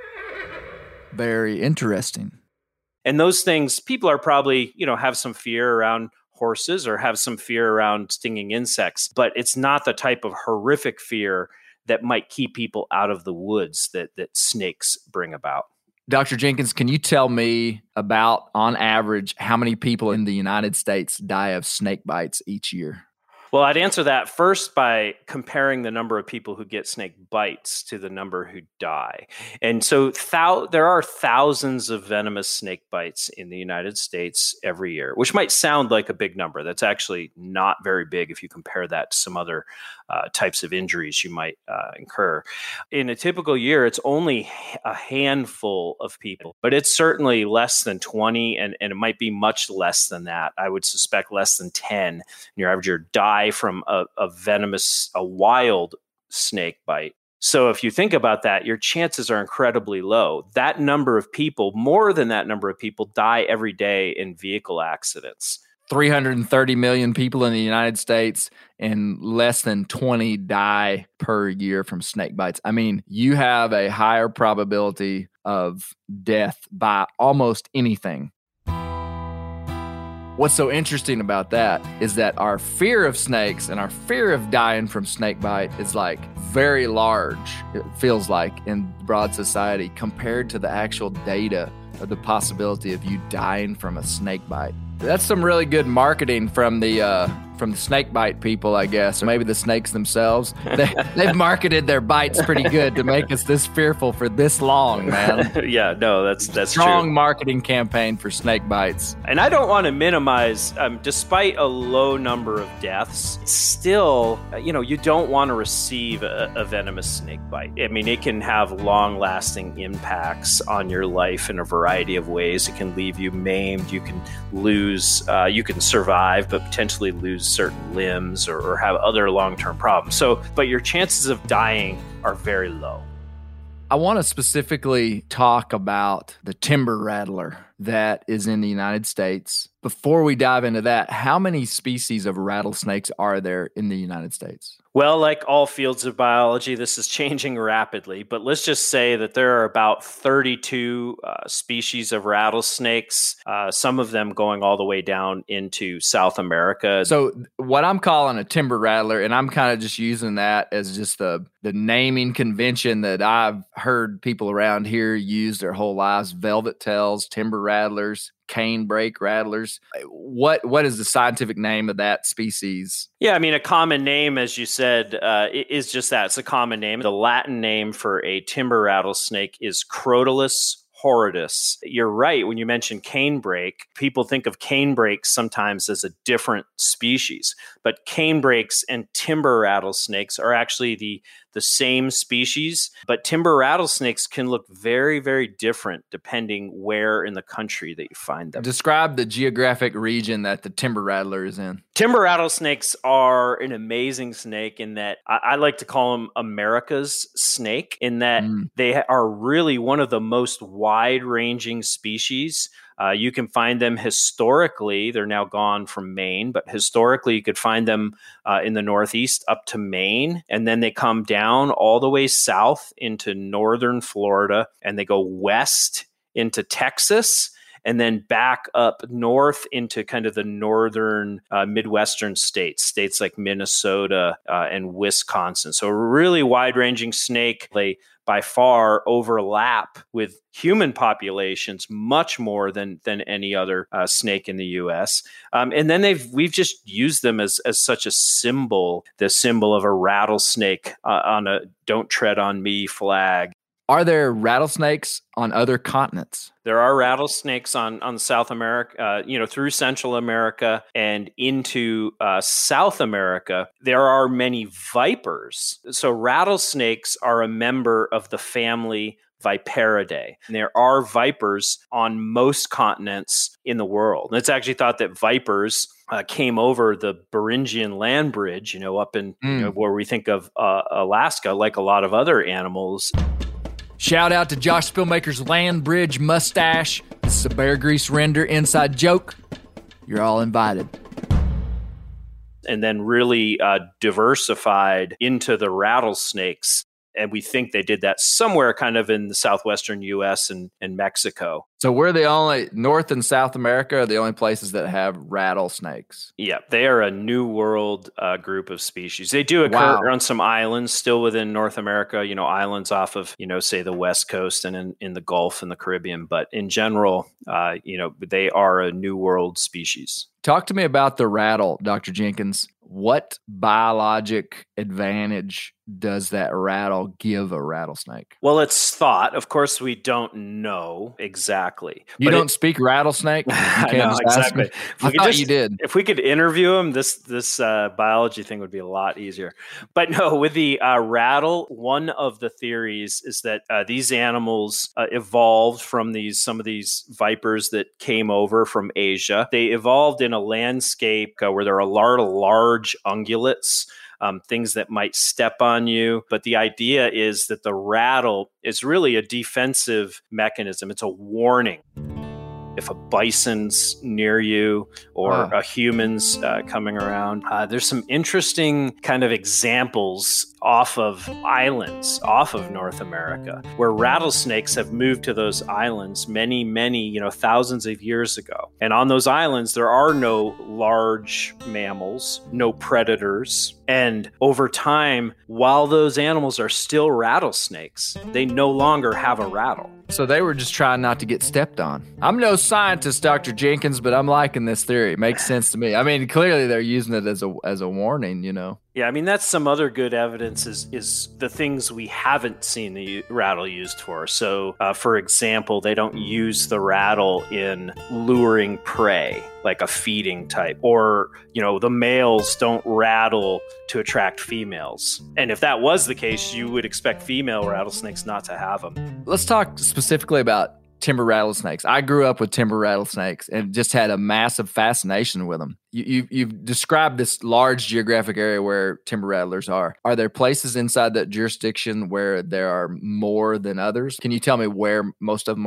Very interesting. And those things, people are probably, you know, have some fear around horses or have some fear around stinging insects, but it's not the type of horrific fear that might keep people out of the woods that that snakes bring about. Doctor Jenkins, can you tell me about, on average, how many people in the United States die of snake bites each year? Well, I'd answer that first by comparing the number of people who get snake bites to the number who die. And so thou- there are thousands of venomous snake bites in the United States every year, which might sound like a big number. That's actually not very big if you compare that to some other uh, types of injuries you might uh, incur. In a typical year, it's only a handful of people, but it's certainly less than twenty, and, and it might be much less than that. I would suspect less than ten. Your average year die from a, a venomous, a wild snake bite. So if you think about that, your chances are incredibly low. That number of people, more than that number of people, die every day in vehicle accidents. three hundred thirty million people in the United States, and less than twenty die per year from snake bites. I mean, you have a higher probability of death by almost anything. What's so interesting about that is that our fear of snakes and our fear of dying from snake bite is like very large, it feels like, in broad society compared to the actual data of the possibility of you dying from a snake bite. That's some really good marketing from the uh, from the snake bite people, I guess, or maybe the snakes themselves. They, they've marketed their bites pretty good to make us this fearful for this long, man. Yeah, no, that's that's strong true. marketing campaign for snake bites. And I don't want to minimize, um, despite a low number of deaths, still, you know, you don't want to receive a, a venomous snake bite. I mean, it can have long-lasting impacts on your life in a variety of ways. It can leave you maimed. You can lose. Uh, you can survive, but potentially lose certain limbs or, or have other long-term problems. So, but your chances of dying are very low. I want to specifically talk about the timber rattler that is in the United States. Before we dive into that, how many species of rattlesnakes are there in the United States? Well, like all fields of biology, this is changing rapidly, but let's just say that there are about thirty-two uh, species of rattlesnakes, uh, some of them going all the way down into South America. So what I'm calling a timber rattler, and I'm kind of just using that as just the, the naming convention that I've heard people around here use their whole lives, velvet tails, timber rattlers, canebrake rattlers. What What is the scientific name of that species? Yeah, I mean, a common name, as you said, uh, is just that. It's a common name. The Latin name for a timber rattlesnake is Crotalus horridus. You're right. When you mention canebrake, people think of canebrakes sometimes as a different species, but canebrakes and timber rattlesnakes are actually the the same species, but timber rattlesnakes can look very, very different depending where in the country that you find them. Describe the geographic region that the timber rattler is in. Timber rattlesnakes are an amazing snake in that I, I like to call them America's snake, in that mm. they are really one of the most wide-ranging species. Uh, you can find them historically. They're now gone from Maine, but historically you could find them uh, in the Northeast up to Maine. And then they come down all the way south into northern Florida, and they go west into Texas, and then back up north into kind of the northern uh, Midwestern states, states like Minnesota uh, and Wisconsin. So a really wide-ranging snake. They by far overlap with human populations much more than than any other uh, snake in the U S. Um, and then they've we've just used them as as such a symbol, the symbol of a rattlesnake uh, on a "Don't Tread on Me" flag. Are there rattlesnakes on other continents? There are rattlesnakes on, on South America, uh, you know, through Central America and into uh, South America. There are many vipers. So rattlesnakes are a member of the family Viperidae. And there are vipers on most continents in the world. And it's actually thought that vipers uh, came over the Beringian land bridge, you know, up in mm. you know, where we think of uh, Alaska, like a lot of other animals. Shout out to Josh Spielmaker's Land Bridge mustache. This is a Bear Grease Render inside joke. You're all invited. And then really uh, diversified into the rattlesnakes. And we think they did that somewhere kind of in the southwestern U S and, and Mexico. So we're the only, North and South America are the only places that have rattlesnakes. Yeah, they are a New World uh, group of species. They do occur wow. on some islands still within North America, you know, islands off of, you know, say the West Coast and in, in the Gulf and the Caribbean. But in general, uh, you know, they are a New World species. Talk to me about the rattle, Doctor Jenkins. What biologic advantage does that rattle give a rattlesnake? Well, it's thought. Of course, we don't know exactly. You don't it, speak rattlesnake? You I know, exactly. I thought just, you did. If we could interview him, this this uh, biology thing would be a lot easier. But no, with the uh, rattle, one of the theories is that uh, these animals uh, evolved from these some of these vipers that came over from Asia. They evolved in a landscape uh, where there are a lot of large ungulates. Um, things that might step on you. But the idea is that the rattle is really a defensive mechanism. It's a warning. If a bison's near you or wow. a human's uh, coming around, uh, there's some interesting kind of examples off of islands, off of North America, where rattlesnakes have moved to those islands many, many, you know, thousands of years ago. And on those islands, there are no large mammals, no predators. And over time, while those animals are still rattlesnakes, they no longer have a rattle. So they were just trying not to get stepped on. I'm no scientist, Doctor Jenkins, but I'm liking this theory. It makes sense to me. I mean, clearly they're using it as a as a warning, you know. Yeah, I mean, that's some other good evidence is, is the things we haven't seen the rattle used for. So, uh, for example, they don't use the rattle in luring prey, like a feeding type. Or, you know, the males don't rattle to attract females. And if that was the case, you would expect female rattlesnakes not to have them. Let's talk specifically about timber rattlesnakes. I grew up with timber rattlesnakes and just had a massive fascination with them. You, you, you've described this large geographic area where timber rattlers are. Are there places inside that jurisdiction where there are more than others? Can you tell me where most of them are?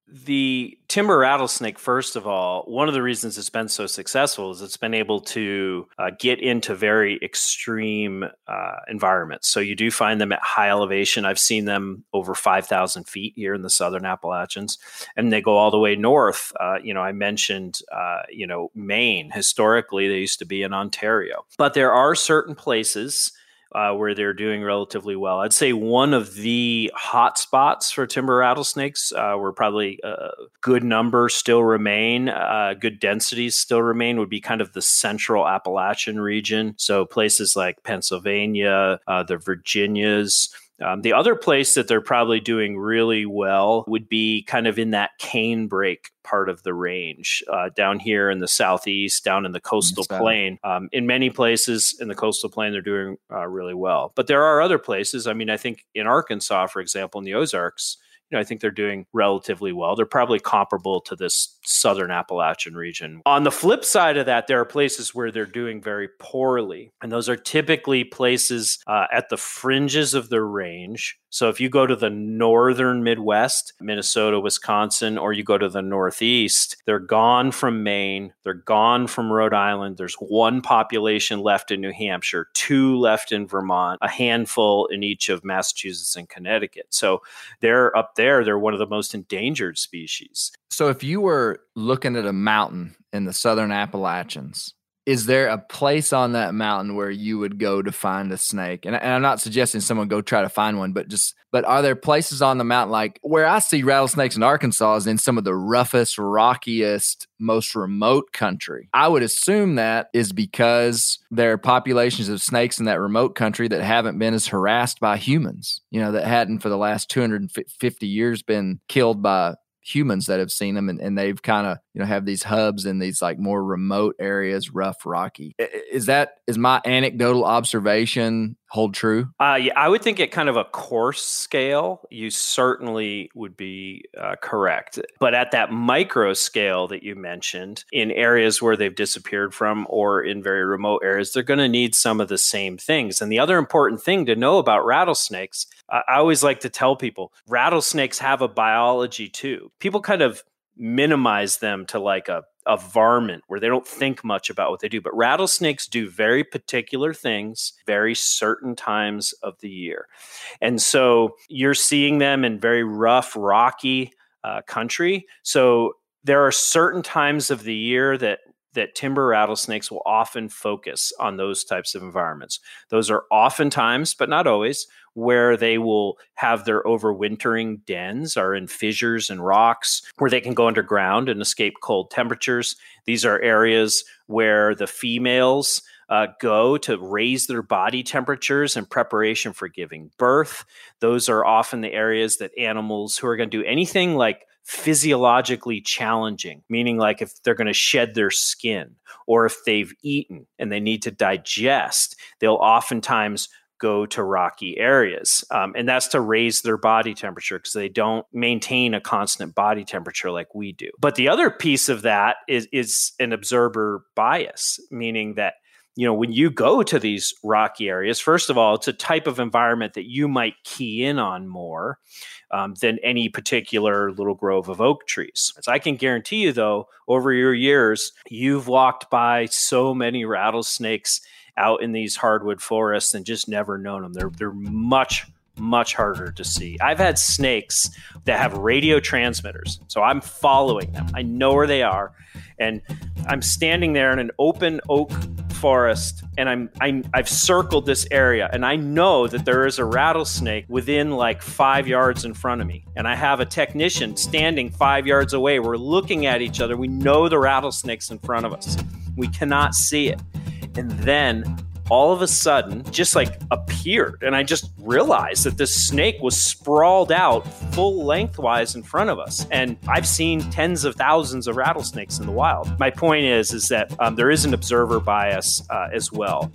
The timber rattlesnake, first of all, one of the reasons it's been so successful is it's been able to uh, get into very extreme uh, environments. So you do find them at high elevation. I've seen them over five thousand feet here in the southern Appalachians, and they go all the way north. Uh, you know, I mentioned, uh, you know, Maine. Historically, they used to be in Ontario. But there are certain places Uh, where they're doing relatively well. I'd say one of the hot spots for timber rattlesnakes, uh, where probably a good number still remain, uh, good densities still remain, would be kind of the central Appalachian region. So places like Pennsylvania, uh, the Virginias. Um, the other place that they're probably doing really well would be kind of in that canebrake part of the range, uh, down here in the southeast, down in the coastal plain. Um, in many places in the coastal plain, they're doing uh, really well. But there are other places. I mean, I think in Arkansas, for example, in the Ozarks, you know, I think they're doing relatively well. They're probably comparable to this southern Appalachian region. On the flip side of that, there are places where they're doing very poorly. And those are typically places uh, at the fringes of the range. So if you go to the northern Midwest, Minnesota, Wisconsin, or you go to the Northeast, they're gone from Maine. They're gone from Rhode Island. There's one population left in New Hampshire, two left in Vermont, a handful in each of Massachusetts and Connecticut. So they're up there. They're one of the most endangered species. So if you were looking at a mountain in the southern Appalachians, is there a place on that mountain where you would go to find a snake? And, and I'm not suggesting someone go try to find one, but just, but are there places on the mountain, like where I see rattlesnakes in Arkansas is in some of the roughest, rockiest, most remote country? I would assume that is because there are populations of snakes in that remote country that haven't been as harassed by humans, you know, that hadn't for the last two hundred fifty years been killed by humans that have seen them, and, and they've kind of, you know, have these hubs in these like more remote areas, rough, rocky. Is that, is my anecdotal observation hold true? Uh, yeah, I would think at kind of a coarse scale, you certainly would be uh, correct. But at that micro scale that you mentioned, in areas where they've disappeared from or in very remote areas, they're going to need some of the same things. And the other important thing to know about rattlesnakes, I always like to tell people, rattlesnakes have a biology too. People kind of minimize them to like a, a varmint where they don't think much about what they do. But rattlesnakes do very particular things, very certain times of the year. And so you're seeing them in very rough, rocky uh, country. So there are certain times of the year that that timber rattlesnakes will often focus on those types of environments. Those are oftentimes, but not always, where they will have their overwintering dens are in fissures and rocks where they can go underground and escape cold temperatures. These are areas where the females uh, go to raise their body temperatures in preparation for giving birth. Those are often the areas that animals who are going to do anything like physiologically challenging, meaning like if they're going to shed their skin or if they've eaten and they need to digest, they'll oftentimes go to rocky areas. Um, and that's to raise their body temperature because they don't maintain a constant body temperature like we do. But the other piece of that is, is an observer bias, meaning that, you know, when you go to these rocky areas, first of all, it's a type of environment that you might key in on more um, than any particular little grove of oak trees. As I can guarantee you, though, over your years, you've walked by so many rattlesnakes out in these hardwood forests and just never known them. They're they're much, much harder to see. I've had snakes that have radio transmitters, so I'm following them. I know where they are, and I'm standing there in an open oak forest, and I'm, I'm I've circled this area, and I know that there is a rattlesnake within like five yards in front of me, and I have a technician standing five yards away. We're looking at each other. We know the rattlesnake's in front of us. We cannot see it. And then all of a sudden, just like appeared. And I just realized that this snake was sprawled out full lengthwise in front of us. And I've seen tens of thousands of rattlesnakes in the wild. My point is, is that um, there is an observer bias uh, as well.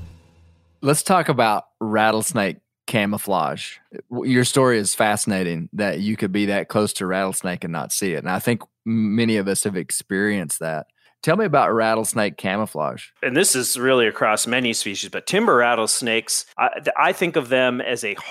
Let's talk about rattlesnake camouflage. Your story is fascinating that you could be that close to rattlesnake and not see it. And I think many of us have experienced that. Tell me about rattlesnake camouflage. And this is really across many species, but timber rattlesnakes, I, I think of them as a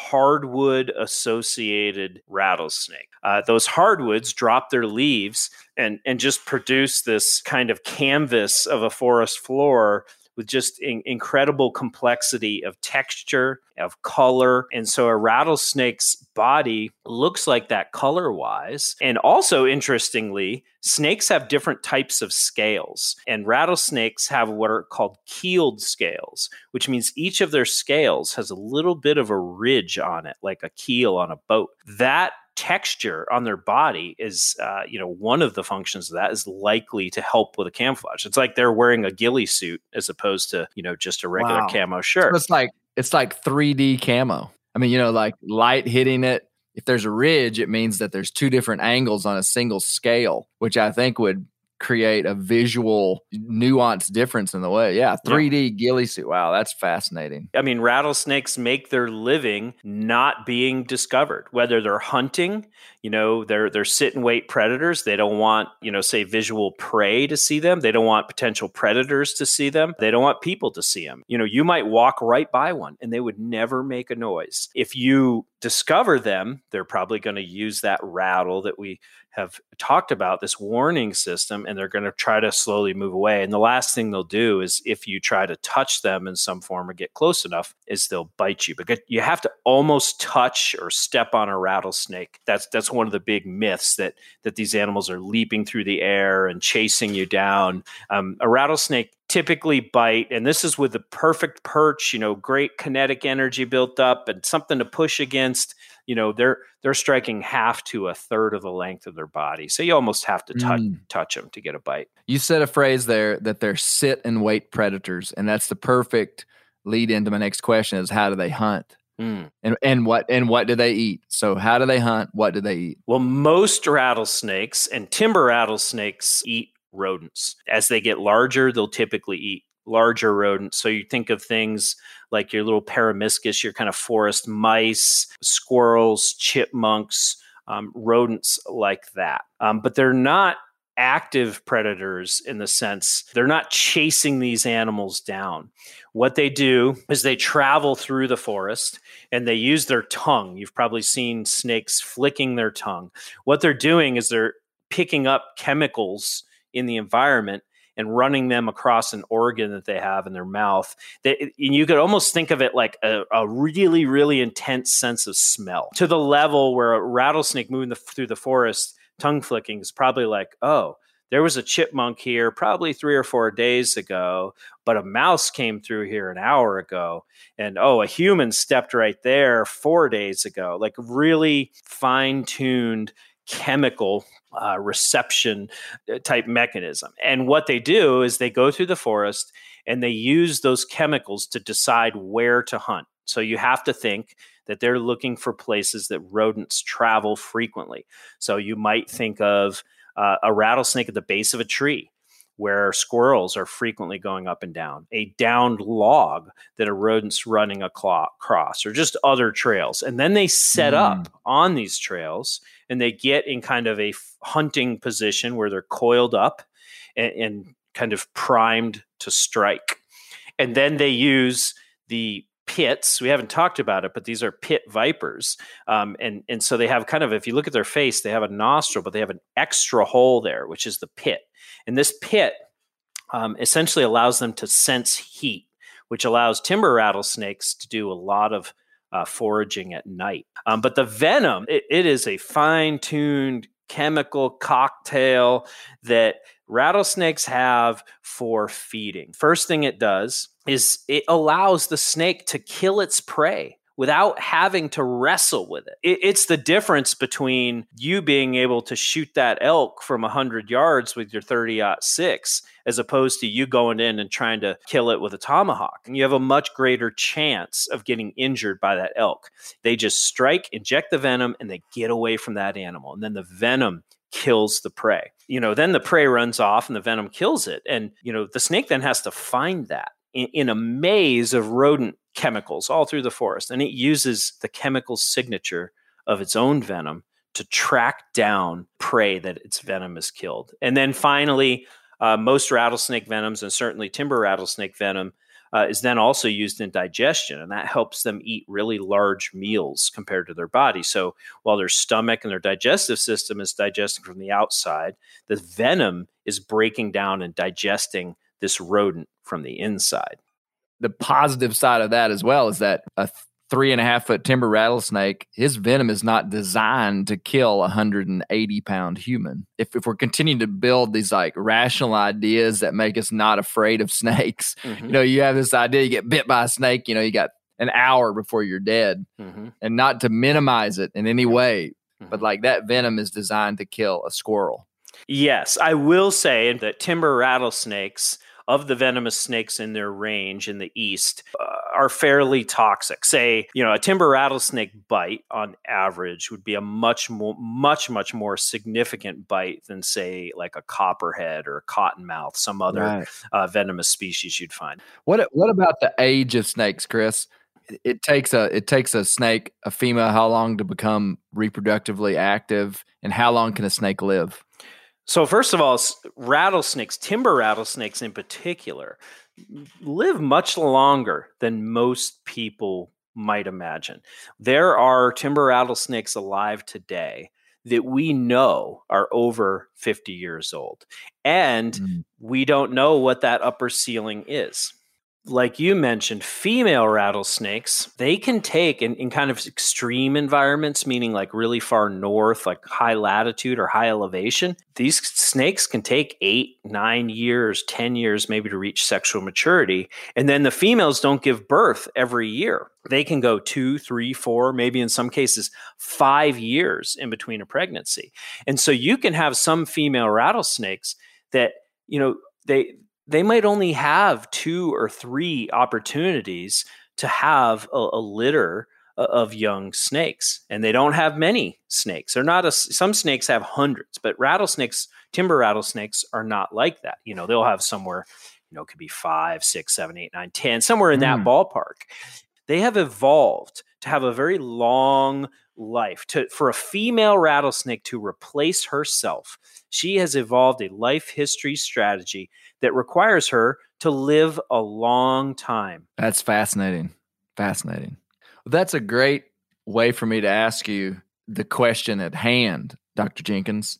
hardwood-associated rattlesnake. Uh, those hardwoods drop their leaves and, and just produce this kind of canvas of a forest floor with just in, incredible complexity of texture, of color. And so a rattlesnake's body looks like that color-wise. And also, interestingly, snakes have different types of scales. And rattlesnakes have what are called keeled scales, which means each of their scales has a little bit of a ridge on it, like a keel on a boat. That texture on their body is, uh, you know, one of the functions of that is likely to help with a camouflage. It's like they're wearing a ghillie suit as opposed to, you know, just a regular Wow. camo shirt. So it's like it's like three D camo. I mean, you know, like light hitting it. If there's a ridge, it means that there's two different angles on a single scale, which I think would create a visual nuanced difference in the way. Yeah, three D yeah. ghillie suit. Wow, that's fascinating. I mean, rattlesnakes make their living not being discovered, whether they're hunting, you know, they're they're sit and wait predators. They don't want, you know, say visual prey to see them. They don't want potential predators to see them. They don't want people to see them. You know, you might walk right by one and they would never make a noise. If you discover them, they're probably going to use that rattle that we have talked about, this warning system, and they're going to try to slowly move away. And the last thing they'll do is, if you try to touch them in some form or get close enough, is they'll bite you. Because you have to almost touch or step on a rattlesnake. That's that's one of the big myths, that that these animals are leaping through the air and chasing you down. Um, a rattlesnake typically bite, and this is with the perfect perch, you know, great kinetic energy built up and something to push against. You know, they're they're striking half to a third of the length of their body. So you almost have to touch mm. touch them to get a bite. You said a phrase there that they're sit and wait predators, and that's the perfect lead into my next question: is how do they hunt? Mm. And and what and what do they eat? So how do they hunt? What do they eat? Well, most rattlesnakes and timber rattlesnakes eat rodents. As they get larger, they'll typically eat larger rodents. So you think of things like your little Peromyscus, your kind of forest mice, squirrels, chipmunks, um, rodents like that. Um, but they're not active predators in the sense they're not chasing these animals down. What they do is they travel through the forest and they use their tongue. You've probably seen snakes flicking their tongue. What they're doing is they're picking up chemicals in the environment and running them across an organ that they have in their mouth. They, and you could almost think of it like a, a really, really intense sense of smell, to the level where a rattlesnake moving the, through the forest, tongue flicking is probably like, oh, there was a chipmunk here probably three or four days ago, but a mouse came through here an hour ago. And oh, a human stepped right there four days ago. Like really fine-tuned chemical uh, reception type mechanism. And what they do is they go through the forest and they use those chemicals to decide where to hunt. So you have to think that they're looking for places that rodents travel frequently. So you might think of uh, a rattlesnake at the base of a tree, where squirrels are frequently going up and down, a downed log that a rodent's running across, or just other trails. And then they set mm. up on these trails and they get in kind of a hunting position where they're coiled up and, and kind of primed to strike. And then they use the pits. We haven't talked about it, but these are pit vipers. Um, and, and so they have kind of, if you look at their face, they have a nostril, but they have an extra hole there, which is the pit. And this pit um, essentially allows them to sense heat, which allows timber rattlesnakes to do a lot of uh, foraging at night. Um, but the venom, it, it is a fine-tuned chemical cocktail that rattlesnakes have for feeding. First thing it does is it allows the snake to kill its prey without having to wrestle with it. it. It's the difference between you being able to shoot that elk from one hundred yards with your thirty aught six as opposed to you going in and trying to kill it with a tomahawk. And you have a much greater chance of getting injured by that elk. They just strike, inject the venom, and they get away from that animal. And then the venom kills the prey. You know, then the prey runs off and the venom kills it. And, you know, the snake then has to find that in, in a maze of rodent chemicals all through the forest. And it uses the chemical signature of its own venom to track down prey that its venom has killed. And then finally, Uh, most rattlesnake venoms, and certainly timber rattlesnake venom, uh, is then also used in digestion, and that helps them eat really large meals compared to their body. So while their stomach and their digestive system is digesting from the outside, the venom is breaking down and digesting this rodent from the inside. The positive side of that as well is that a three and a half foot timber rattlesnake, his venom is not designed to kill a one hundred eighty pound human. If, if we're continuing to build these like rational ideas that make us not afraid of snakes, mm-hmm. you know, you have this idea, you get bit by a snake, you know, you got an hour before you're dead, mm-hmm. and not to minimize it in any way, mm-hmm. but like that venom is designed to kill a squirrel. Yes, I will say that timber rattlesnakes, of the venomous snakes in their range in the east, uh, are fairly toxic. Say, you know, a timber rattlesnake bite on average would be a much more, much, much more significant bite than, say, like a copperhead or a cottonmouth, some other right. uh, venomous species you'd find. What What about the age of snakes, Chris? It takes a it takes a snake, a female, how long to become reproductively active, and how long can a snake live? So first of all, rattlesnakes, timber rattlesnakes in particular, live much longer than most people might imagine. There are timber rattlesnakes alive today that we know are over fifty years old. And mm. we don't know what that upper ceiling is. Like you mentioned, female rattlesnakes, they can take in, in kind of extreme environments, meaning like really far north, like high latitude or high elevation. These snakes can take eight, nine years, ten years maybe to reach sexual maturity. And then the females don't give birth every year. They can go two, three, four, maybe in some cases five years in between a pregnancy. And so you can have some female rattlesnakes that, you know, they... they might only have two or three opportunities to have a, a litter of young snakes, and they don't have many snakes. They're not a, some snakes have hundreds, but rattlesnakes, timber rattlesnakes are not like that. You know, they'll have somewhere, you know, it could be five, six, seven, eight, nine, ten, somewhere in that mm. ballpark. They have evolved to have a very long life. To, for a female rattlesnake to replace herself, she has evolved a life history strategy that requires her to live a long time. That's fascinating. Fascinating. Well, that's a great way for me to ask you the question at hand, Doctor Jenkins,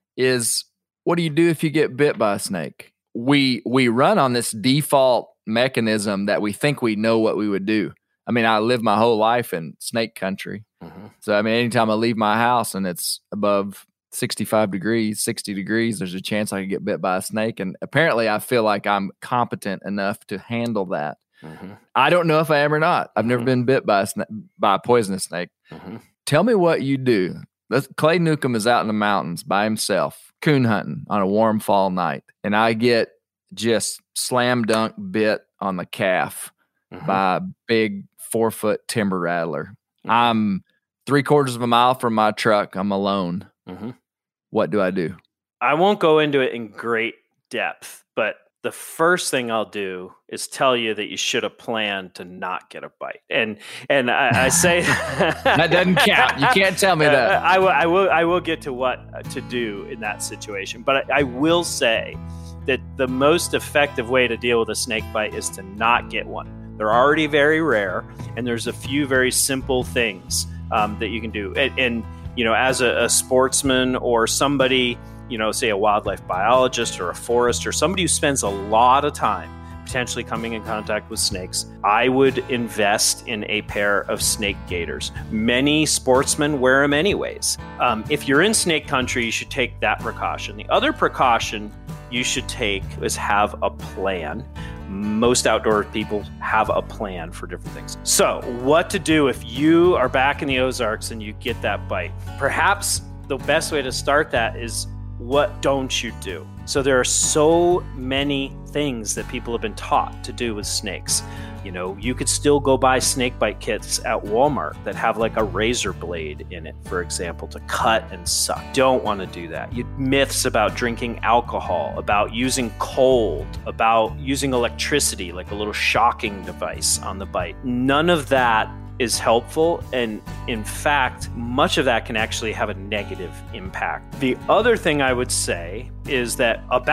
is what do you do if you get bit by a snake? We we run on this default mechanism that we think we know what we would do. I mean, I live my whole life in snake country. Mm-hmm. So, I mean, anytime I leave my house and it's above sixty-five degrees, sixty degrees, there's a chance I could get bit by a snake. And apparently I feel like I'm competent enough to handle that. Mm-hmm. I don't know if I am or not. I've mm-hmm. never been bit by a, sna- by a poisonous snake. Mm-hmm. Tell me what you do. Let's, Clay Newcomb is out in the mountains by himself, coon hunting on a warm fall night. And I get just slam dunk bit on the calf mm-hmm. by a big four foot timber rattler. Mm-hmm. I'm three quarters of a mile from my truck. I'm alone. Mm-hmm. What do I do? I won't go into it in great depth, but the first thing I'll do is tell you that you should have planned to not get a bite. And and I, I say that doesn't count. You can't tell me that. I will. I will. I will get to what to do in that situation. But I, I will say that the most effective way to deal with a snake bite is to not get one. They're already very rare, and there's a few very simple things um, that you can do. And, and you know, as a, a sportsman or somebody, you know, say a wildlife biologist or a forester, somebody who spends a lot of time potentially coming in contact with snakes, I would invest in a pair of snake gaiters. Many sportsmen wear them anyways. Um, if you're in snake country, you should take that precaution. The other precaution you should take is have a plan. Most outdoor people have a plan for different things. So what to do if you are back in the Ozarks and you get that bite? Perhaps the best way to start that is, what don't you do? So there are so many things that people have been taught to do with snakes. You know, you could still go buy snake bite kits at Walmart that have like a razor blade in it, for example, to cut and suck. Don't want to do that. You, myths about drinking alcohol, about using cold, about using electricity, like a little shocking device on the bite. None of that is helpful, and in fact, much of that can actually have a negative impact. The other thing I would say is that about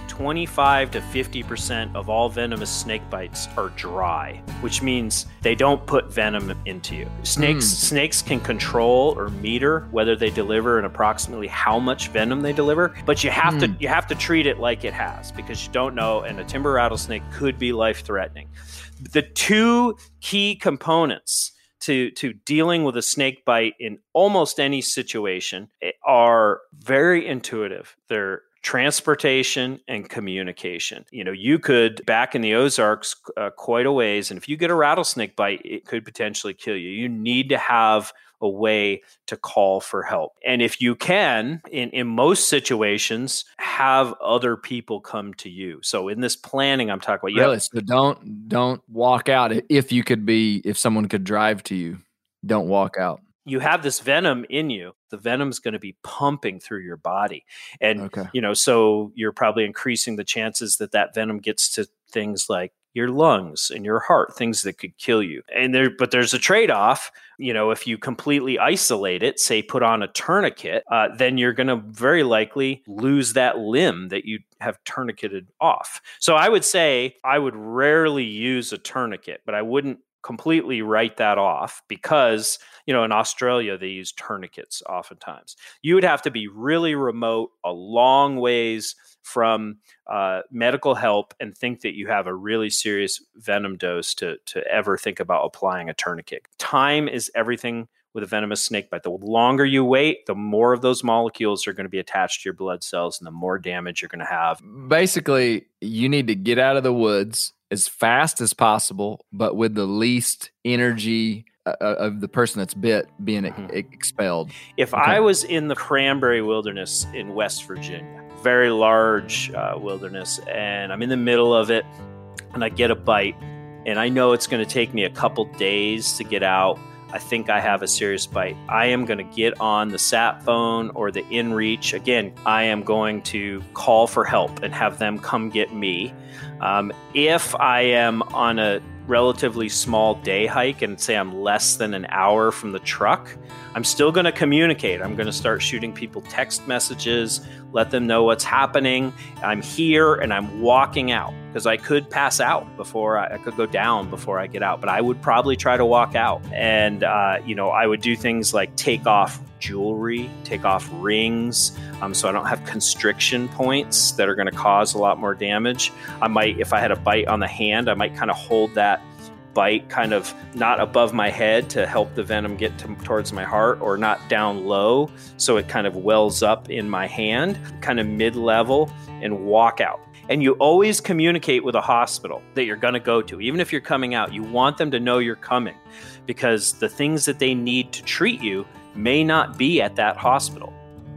twenty-five to fifty percent of all venomous snake bites are dry, which means they don't put venom into you. Snakes mm. snakes can control or meter whether they deliver and approximately how much venom they deliver, but you have mm. to you have to treat it like it has, because you don't know, and a timber rattlesnake could be life-threatening. The two key components to to dealing with a snake bite in almost any situation are very intuitive. They're transportation and communication. You know, you could, back in the Ozarks, uh, quite a ways, and if you get a rattlesnake bite, it could potentially kill you. You need to have a way to call for help. And if you can, in, in most situations, have other people come to you. So in this planning I'm talking about, really, yeah, so don't don't walk out. If you could be, if someone could drive to you, don't walk out. You have this venom in you. The venom's going to be pumping through your body. And, okay. you know, so you're probably increasing the chances that that venom gets to things like your lungs and your heart, things that could kill you. And there, but there's a trade-off. You know, if you completely isolate it, say put on a tourniquet, uh, then you're going to very likely lose that limb that you have tourniqueted off. So I would say I would rarely use a tourniquet, but I wouldn't completely write that off, because, you know, in Australia, they use tourniquets oftentimes. You would have to be really remote, a long ways from uh, medical help, and think that you have a really serious venom dose to, to ever think about applying a tourniquet. Time is everything with a venomous snake bite. The longer you wait, the more of those molecules are going to be attached to your blood cells, and the more damage you're going to have. Basically, you need to get out of the woods as fast as possible, but with the least energy uh, of the person that's bit being mm-hmm. e- expelled. If okay. I was in the Cranberry Wilderness in West Virginia, very large uh, wilderness, and I'm in the middle of it, and I get a bite, and I know it's going to take me a couple days to get out, I think I have a serious bite, I am going to get on the sat phone or the InReach. Again, I am going to call for help and have them come get me. Um, if I am on a relatively small day hike and say I'm less than an hour from the truck, I'm still going to communicate. I'm going to start shooting people text messages, let them know what's happening. I'm here and I'm walking out, because I could pass out before I, I could go down before I get out, but I would probably try to walk out. And, uh, you know, I would do things like take off jewelry, take off rings, um, so I don't have constriction points that are going to cause a lot more damage. I might, if I had a bite on the hand, I might kind of hold that bite kind of not above my head to help the venom get to, towards my heart, or not down low so it kind of wells up in my hand, kind of mid-level, and walk out. And you always communicate with a hospital that you're going to go to. Even if you're coming out, you want them to know you're coming, because the things that they need to treat you may not be at that hospital.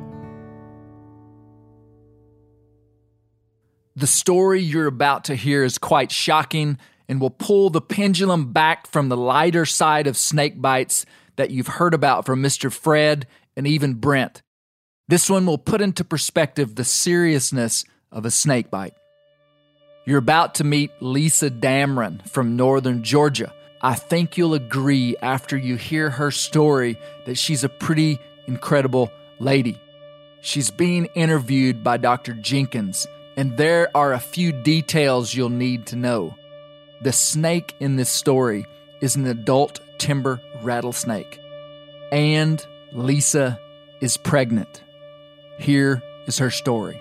The story you're about to hear is quite shocking and will pull the pendulum back from the lighter side of snake bites that you've heard about from Mister Fred and even Brent. This one will put into perspective the seriousness of a snake bite. You're about to meet Lisa Damron from northern Georgia. I think you'll agree after you hear her story that she's a pretty incredible lady. She's being interviewed by Doctor Jenkins, and there are a few details you'll need to know. The snake in this story is an adult timber rattlesnake, and Lisa is pregnant. Here is her story.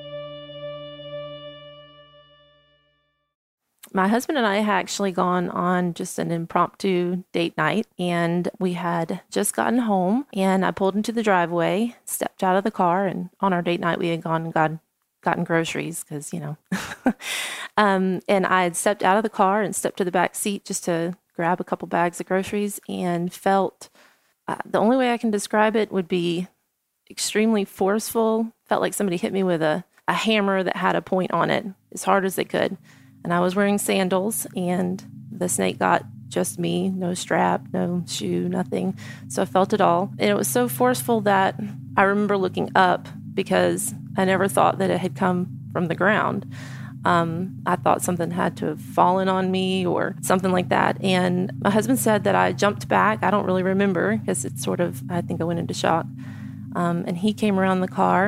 My husband and I had actually gone on just an impromptu date night, and we had just gotten home, and I pulled into the driveway, stepped out of the car, and on our date night we had gone and got, gotten groceries because, you know, um, and I had stepped out of the car and stepped to the back seat just to grab a couple bags of groceries, and felt, uh, the only way I can describe it would be extremely forceful. Felt like somebody hit me with a, a hammer that had a point on it as hard as they could. And I was wearing sandals, and the snake got just me, no strap, no shoe, nothing. So I felt it all. And it was so forceful that I remember looking up, because I never thought that it had come from the ground. Um, I thought something had to have fallen on me or something like that. And my husband said that I jumped back. I don't really remember, because it's sort of, I think I went into shock. Um, and he came around the car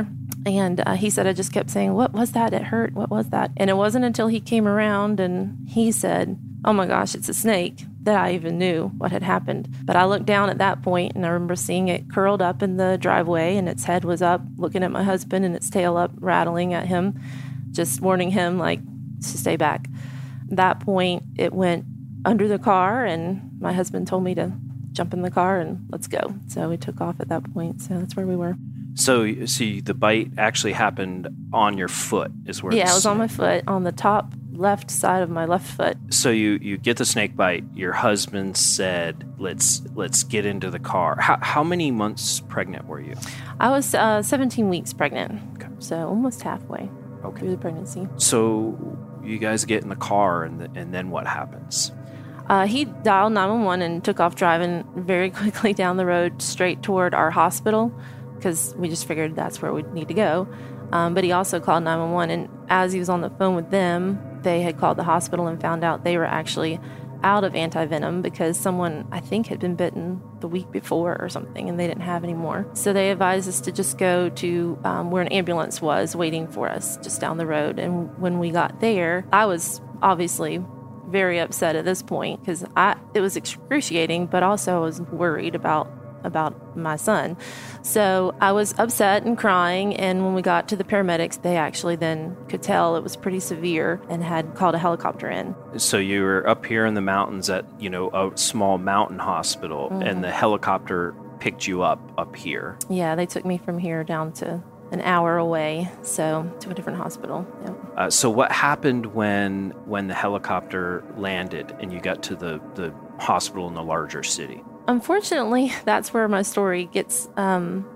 And uh, he said, I just kept saying, what was that? It hurt. What was that? And it wasn't until he came around and he said, oh my gosh, it's a snake, that I even knew what had happened. But I looked down at that point and I remember seeing it curled up in the driveway and its head was up, looking at my husband, and its tail up, rattling at him, just warning him like to stay back. At that point, it went under the car and my husband told me to jump in the car and let's go. So we took off at that point. So that's where we were. So, see, the bite actually happened on your foot, is where. Yeah, the it was on my snake- foot, on the top left side of my left foot. So you you get the snake bite. Your husband said, "Let's let's get into the car." How how many months pregnant were you? I was uh, seventeen weeks pregnant, Okay. so almost halfway Okay. through the pregnancy. So you guys get in the car, and the, and then what happens? Uh, he dialed nine one one and took off driving very quickly down the road straight toward our hospital because we just figured that's where we'd need to go. Um, but he also called nine one one, and as he was on the phone with them, they had called the hospital and found out they were actually out of antivenom because someone, I think, had been bitten the week before or something, and they didn't have any more. So they advised us to just go to um, where an ambulance was waiting for us just down the road. And when we got there, I was obviously very upset at this point because I it was excruciating, but also I was worried about about my son. So I was upset and crying, and when we got to the paramedics, they actually then could tell it was pretty severe and had called a helicopter in. So you were up here in the mountains at, you know, a small mountain hospital, Mm-hmm. and the helicopter picked you up up here. Yeah, they took me from here down to an hour away, so to a different hospital. Yep. Uh, so what happened when when the helicopter landed and you got to the, the hospital in the larger city? Unfortunately, that's where my story gets um,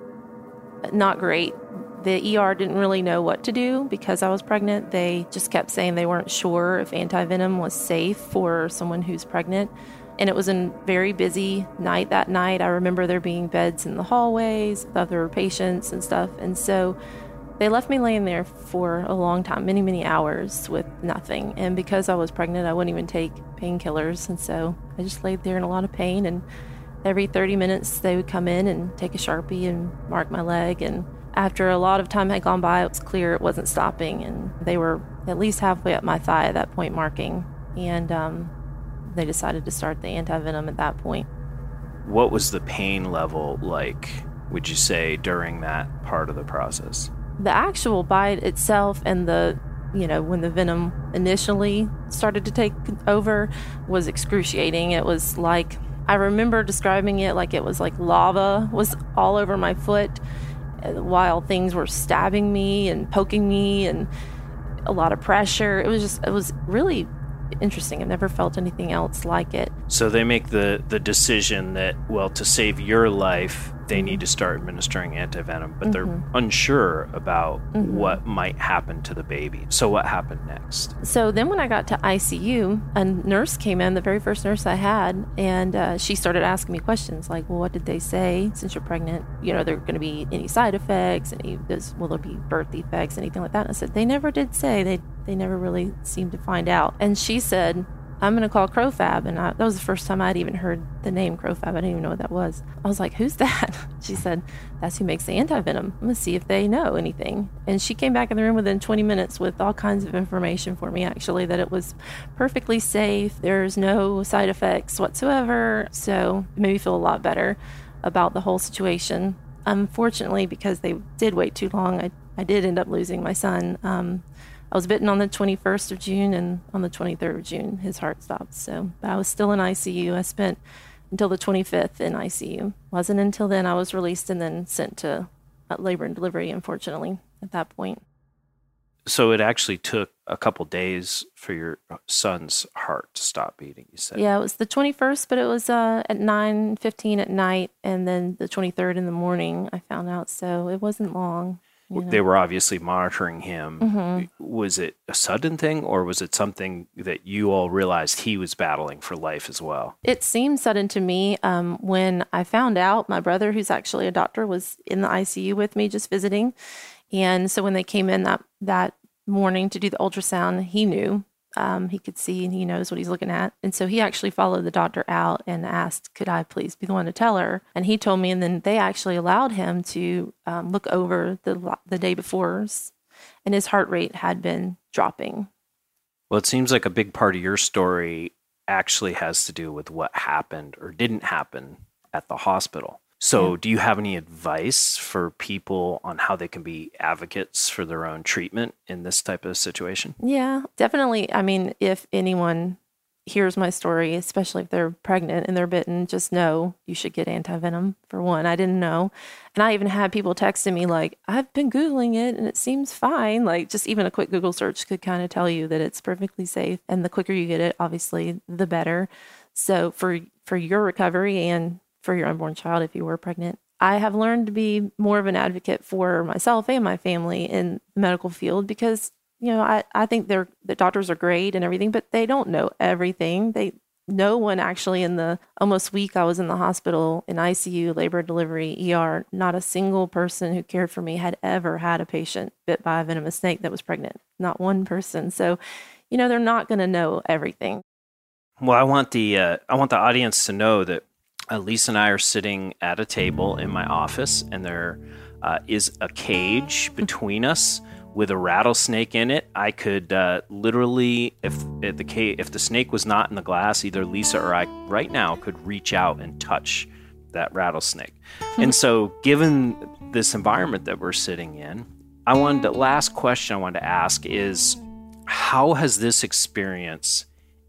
not great. The E R didn't really know what to do because I was pregnant. They just kept saying they weren't sure if antivenom was safe for someone who's pregnant. And it was a very busy night that night. I remember there being beds in the hallways with other patients and stuff. And so they left me laying there for a long time, many, many hours with nothing. And because I was pregnant, I wouldn't even take painkillers. And so I just laid there in a lot of pain. And every thirty minutes, they would come in and take a Sharpie and mark my leg. And after a lot of time had gone by, it was clear it wasn't stopping. And they were at least halfway up my thigh at that point marking. And um, they decided to start the antivenom at that point. What was the pain level like, would you say, during that part of the process? The actual bite itself and the, you know, when the venom initially started to take over was excruciating. It was like, I remember describing it like it was like lava was all over my foot while things were stabbing me and poking me and a lot of pressure. It was just, it was really interesting. I've never felt anything else like it. So they make the, the decision that, well, to save your life, they need to start administering antivenom, but they're unsure about what might happen to the baby. So what happened next? So then when I got to I C U, a nurse came in, the very first nurse I had, and uh, she started asking me questions like, well, what did they say since you're pregnant? You know, are there going to be any side effects? Any, does, will there be birth defects? Anything like that? And I said, they never did say. They they never really seemed to find out. And she said, I'm going to call CroFab. And I, that was the first time I'd even heard the name CroFab. I didn't even know what that was. I was like, who's that? She said, that's who makes the antivenom. I'm going to see if they know anything. And she came back in the room within twenty minutes with all kinds of information for me, actually, that it was perfectly safe. There's no side effects whatsoever. So it made me feel a lot better about the whole situation. Unfortunately, because they did wait too long, I, I did end up losing my son. Um, I was bitten on the twenty-first of June, and on the twenty-third of June, his heart stopped. So but I was still in I C U. I spent until the twenty-fifth in I C U. Wasn't until then I was released and then sent to labor and delivery, unfortunately, at that point. So it actually took a couple days for your son's heart to stop beating, you said? Yeah, it was the twenty-first, but it was uh, at nine fifteen at night, and then the twenty-third in the morning I found out, so it wasn't long. You know. They were obviously monitoring him. Mm-hmm. Was it a sudden thing, or was it something that you all realized he was battling for life as well? It seemed sudden to me. Um, when I found out, my brother, who's actually a doctor, was in the I C U with me just visiting. And so when they came in that, that morning to do the ultrasound, he knew Um, he could see and he knows what he's looking at. And so he actually followed the doctor out and asked, could I please be the one to tell her? And he told me, and then they actually allowed him to um, look over the the day before, and his heart rate had been dropping. Well, it seems like a big part of your story actually has to do with what happened or didn't happen at the hospital. So do you have any advice for people on how they can be advocates for their own treatment in this type of situation? Yeah, definitely. I mean, if anyone hears my story, especially if they're pregnant and they're bitten, just know you should get antivenom for one. I didn't know. And I even had people texting me like, I've been Googling it and it seems fine. Like just even a quick Google search could kind of tell you that it's perfectly safe. And the quicker you get it, obviously, the better. So for, for your recovery and for your unborn child, if you were pregnant, I have learned to be more of an advocate for myself and my family in the medical field because, you know, I, I think they're, the doctors are great and everything, but they don't know everything. They, no one actually in the almost week I was in the hospital in I C U, labor, delivery, E R, not a single person who cared for me had ever had a patient bit by a venomous snake that was pregnant. Not one person. So, you know, they're not going to know everything. Well, I want the, uh, I want the audience to know that Uh, Lisa and I are sitting at a table in my office, and there uh, is a cage between us with a rattlesnake in it. I could uh, literally, if, if the ca- if the snake was not in the glass, either Lisa or I right now could reach out and touch that rattlesnake. And so, given this environment that we're sitting in, I wanted the last question I wanted to ask is, how has this experience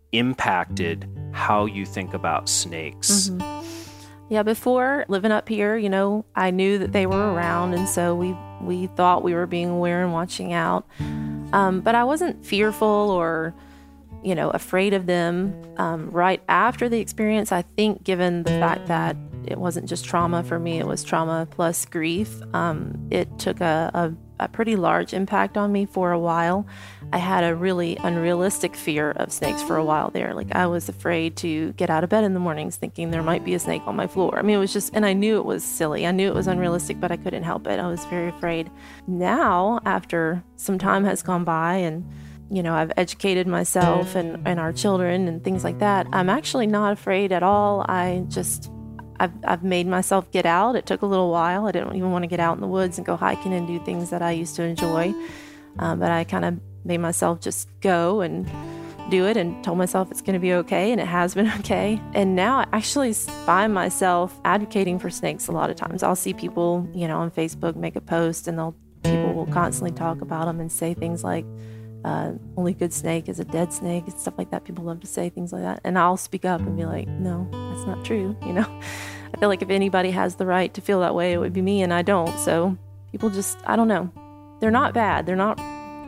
impacted how you think about snakes? Mm-hmm. Yeah, before living up here, you know, I knew that they were around, and so we we thought we were being aware and watching out. Um, but I wasn't fearful or, you know, afraid of them. Um, right after the experience, I think, given the fact that it wasn't just trauma for me, it was trauma plus grief. Um, it took a, a a pretty large impact on me for a while. I had a really unrealistic fear of snakes for a while there. Like I was afraid to get out of bed in the mornings thinking there might be a snake on my floor. I mean, it was just, and I knew it was silly. I knew it was unrealistic, but I couldn't help it. I was very afraid. Now, after some time has gone by and, you know, I've educated myself and, and our children and things like that, I'm actually not afraid at all. I just, I've, I've made myself get out. It took a little while. I didn't even want to get out in the woods and go hiking and do things that I used to enjoy. Um, but I kind of made myself just go and do it and told myself it's going to be okay. And it has been okay. And now I actually find myself advocating for snakes a lot of times. I'll see people, you know, on Facebook make a post and they'll people will constantly talk about them and say things like, uh, only good snake is a dead snake and stuff like that. People love to say things like that. And I'll speak up and be like, no, that's not true. You know, I feel like if anybody has the right to feel that way, it would be me, and I don't. So people just, I don't know. They're not bad. They're not,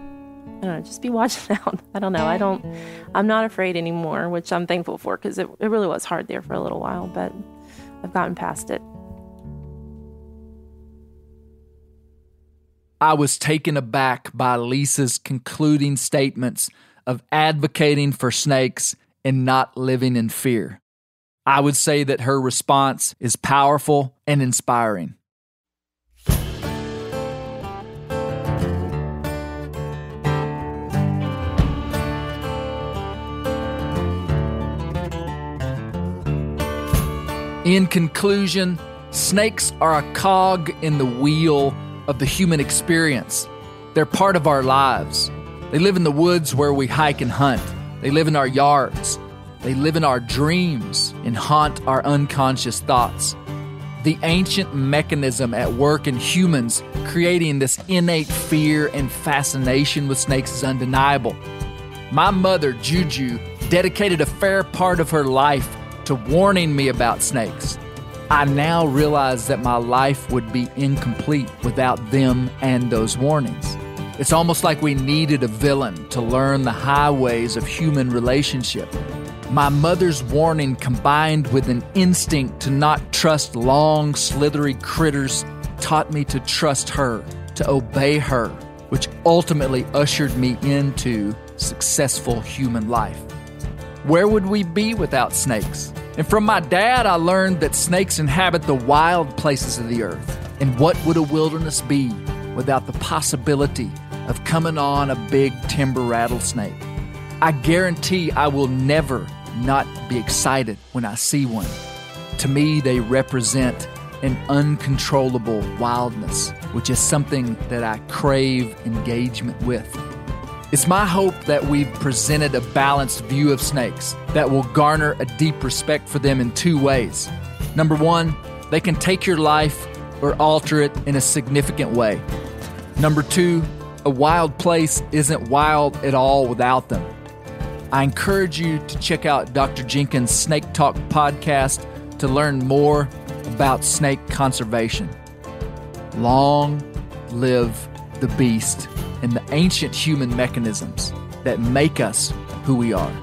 I don't know, just be watching out. I don't know. I don't, I'm not afraid anymore, which I'm thankful for because it, it really was hard there for a little while, but I've gotten past it. I was taken aback by Lisa's concluding statements of advocating for snakes and not living in fear. I would say that her response is powerful and inspiring. In conclusion, snakes are a cog in the wheel of the human experience. They're part of our lives. They live in the woods where we hike and hunt. They live in our yards. They live in our dreams and haunt our unconscious thoughts. The ancient mechanism at work in humans creating this innate fear and fascination with snakes is undeniable. My mother, Juju, dedicated a fair part of her life to warning me about snakes. I now realize that my life would be incomplete without them and those warnings. It's almost like we needed a villain to learn the highways of human relationship. My mother's warning combined with an instinct to not trust long, slithery critters taught me to trust her, to obey her, which ultimately ushered me into successful human life. Where would we be without snakes? And from my dad, I learned that snakes inhabit the wild places of the earth. And what would a wilderness be without the possibility of coming on a big timber rattlesnake? I guarantee I will never not be excited when I see one. To me, they represent an uncontrollable wildness, which is something that I crave engagement with. It's my hope that we've presented a balanced view of snakes that will garner a deep respect for them in two ways. Number one, they can take your life or alter it in a significant way. Number two, a wild place isn't wild at all without them. I encourage you to check out Doctor Jenkins' Snake Talk podcast to learn more about snake conservation. Long live the beast and the ancient human mechanisms that make us who we are.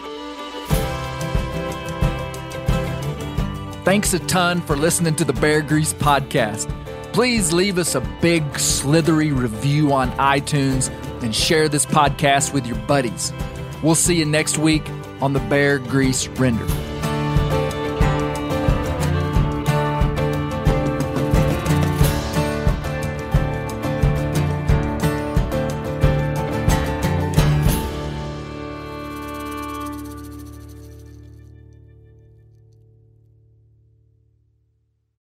Thanks a ton for listening to the Bear Grease podcast. Please leave us a big slithery review on iTunes and share this podcast with your buddies. We'll see you next week on the Bear Grease Render.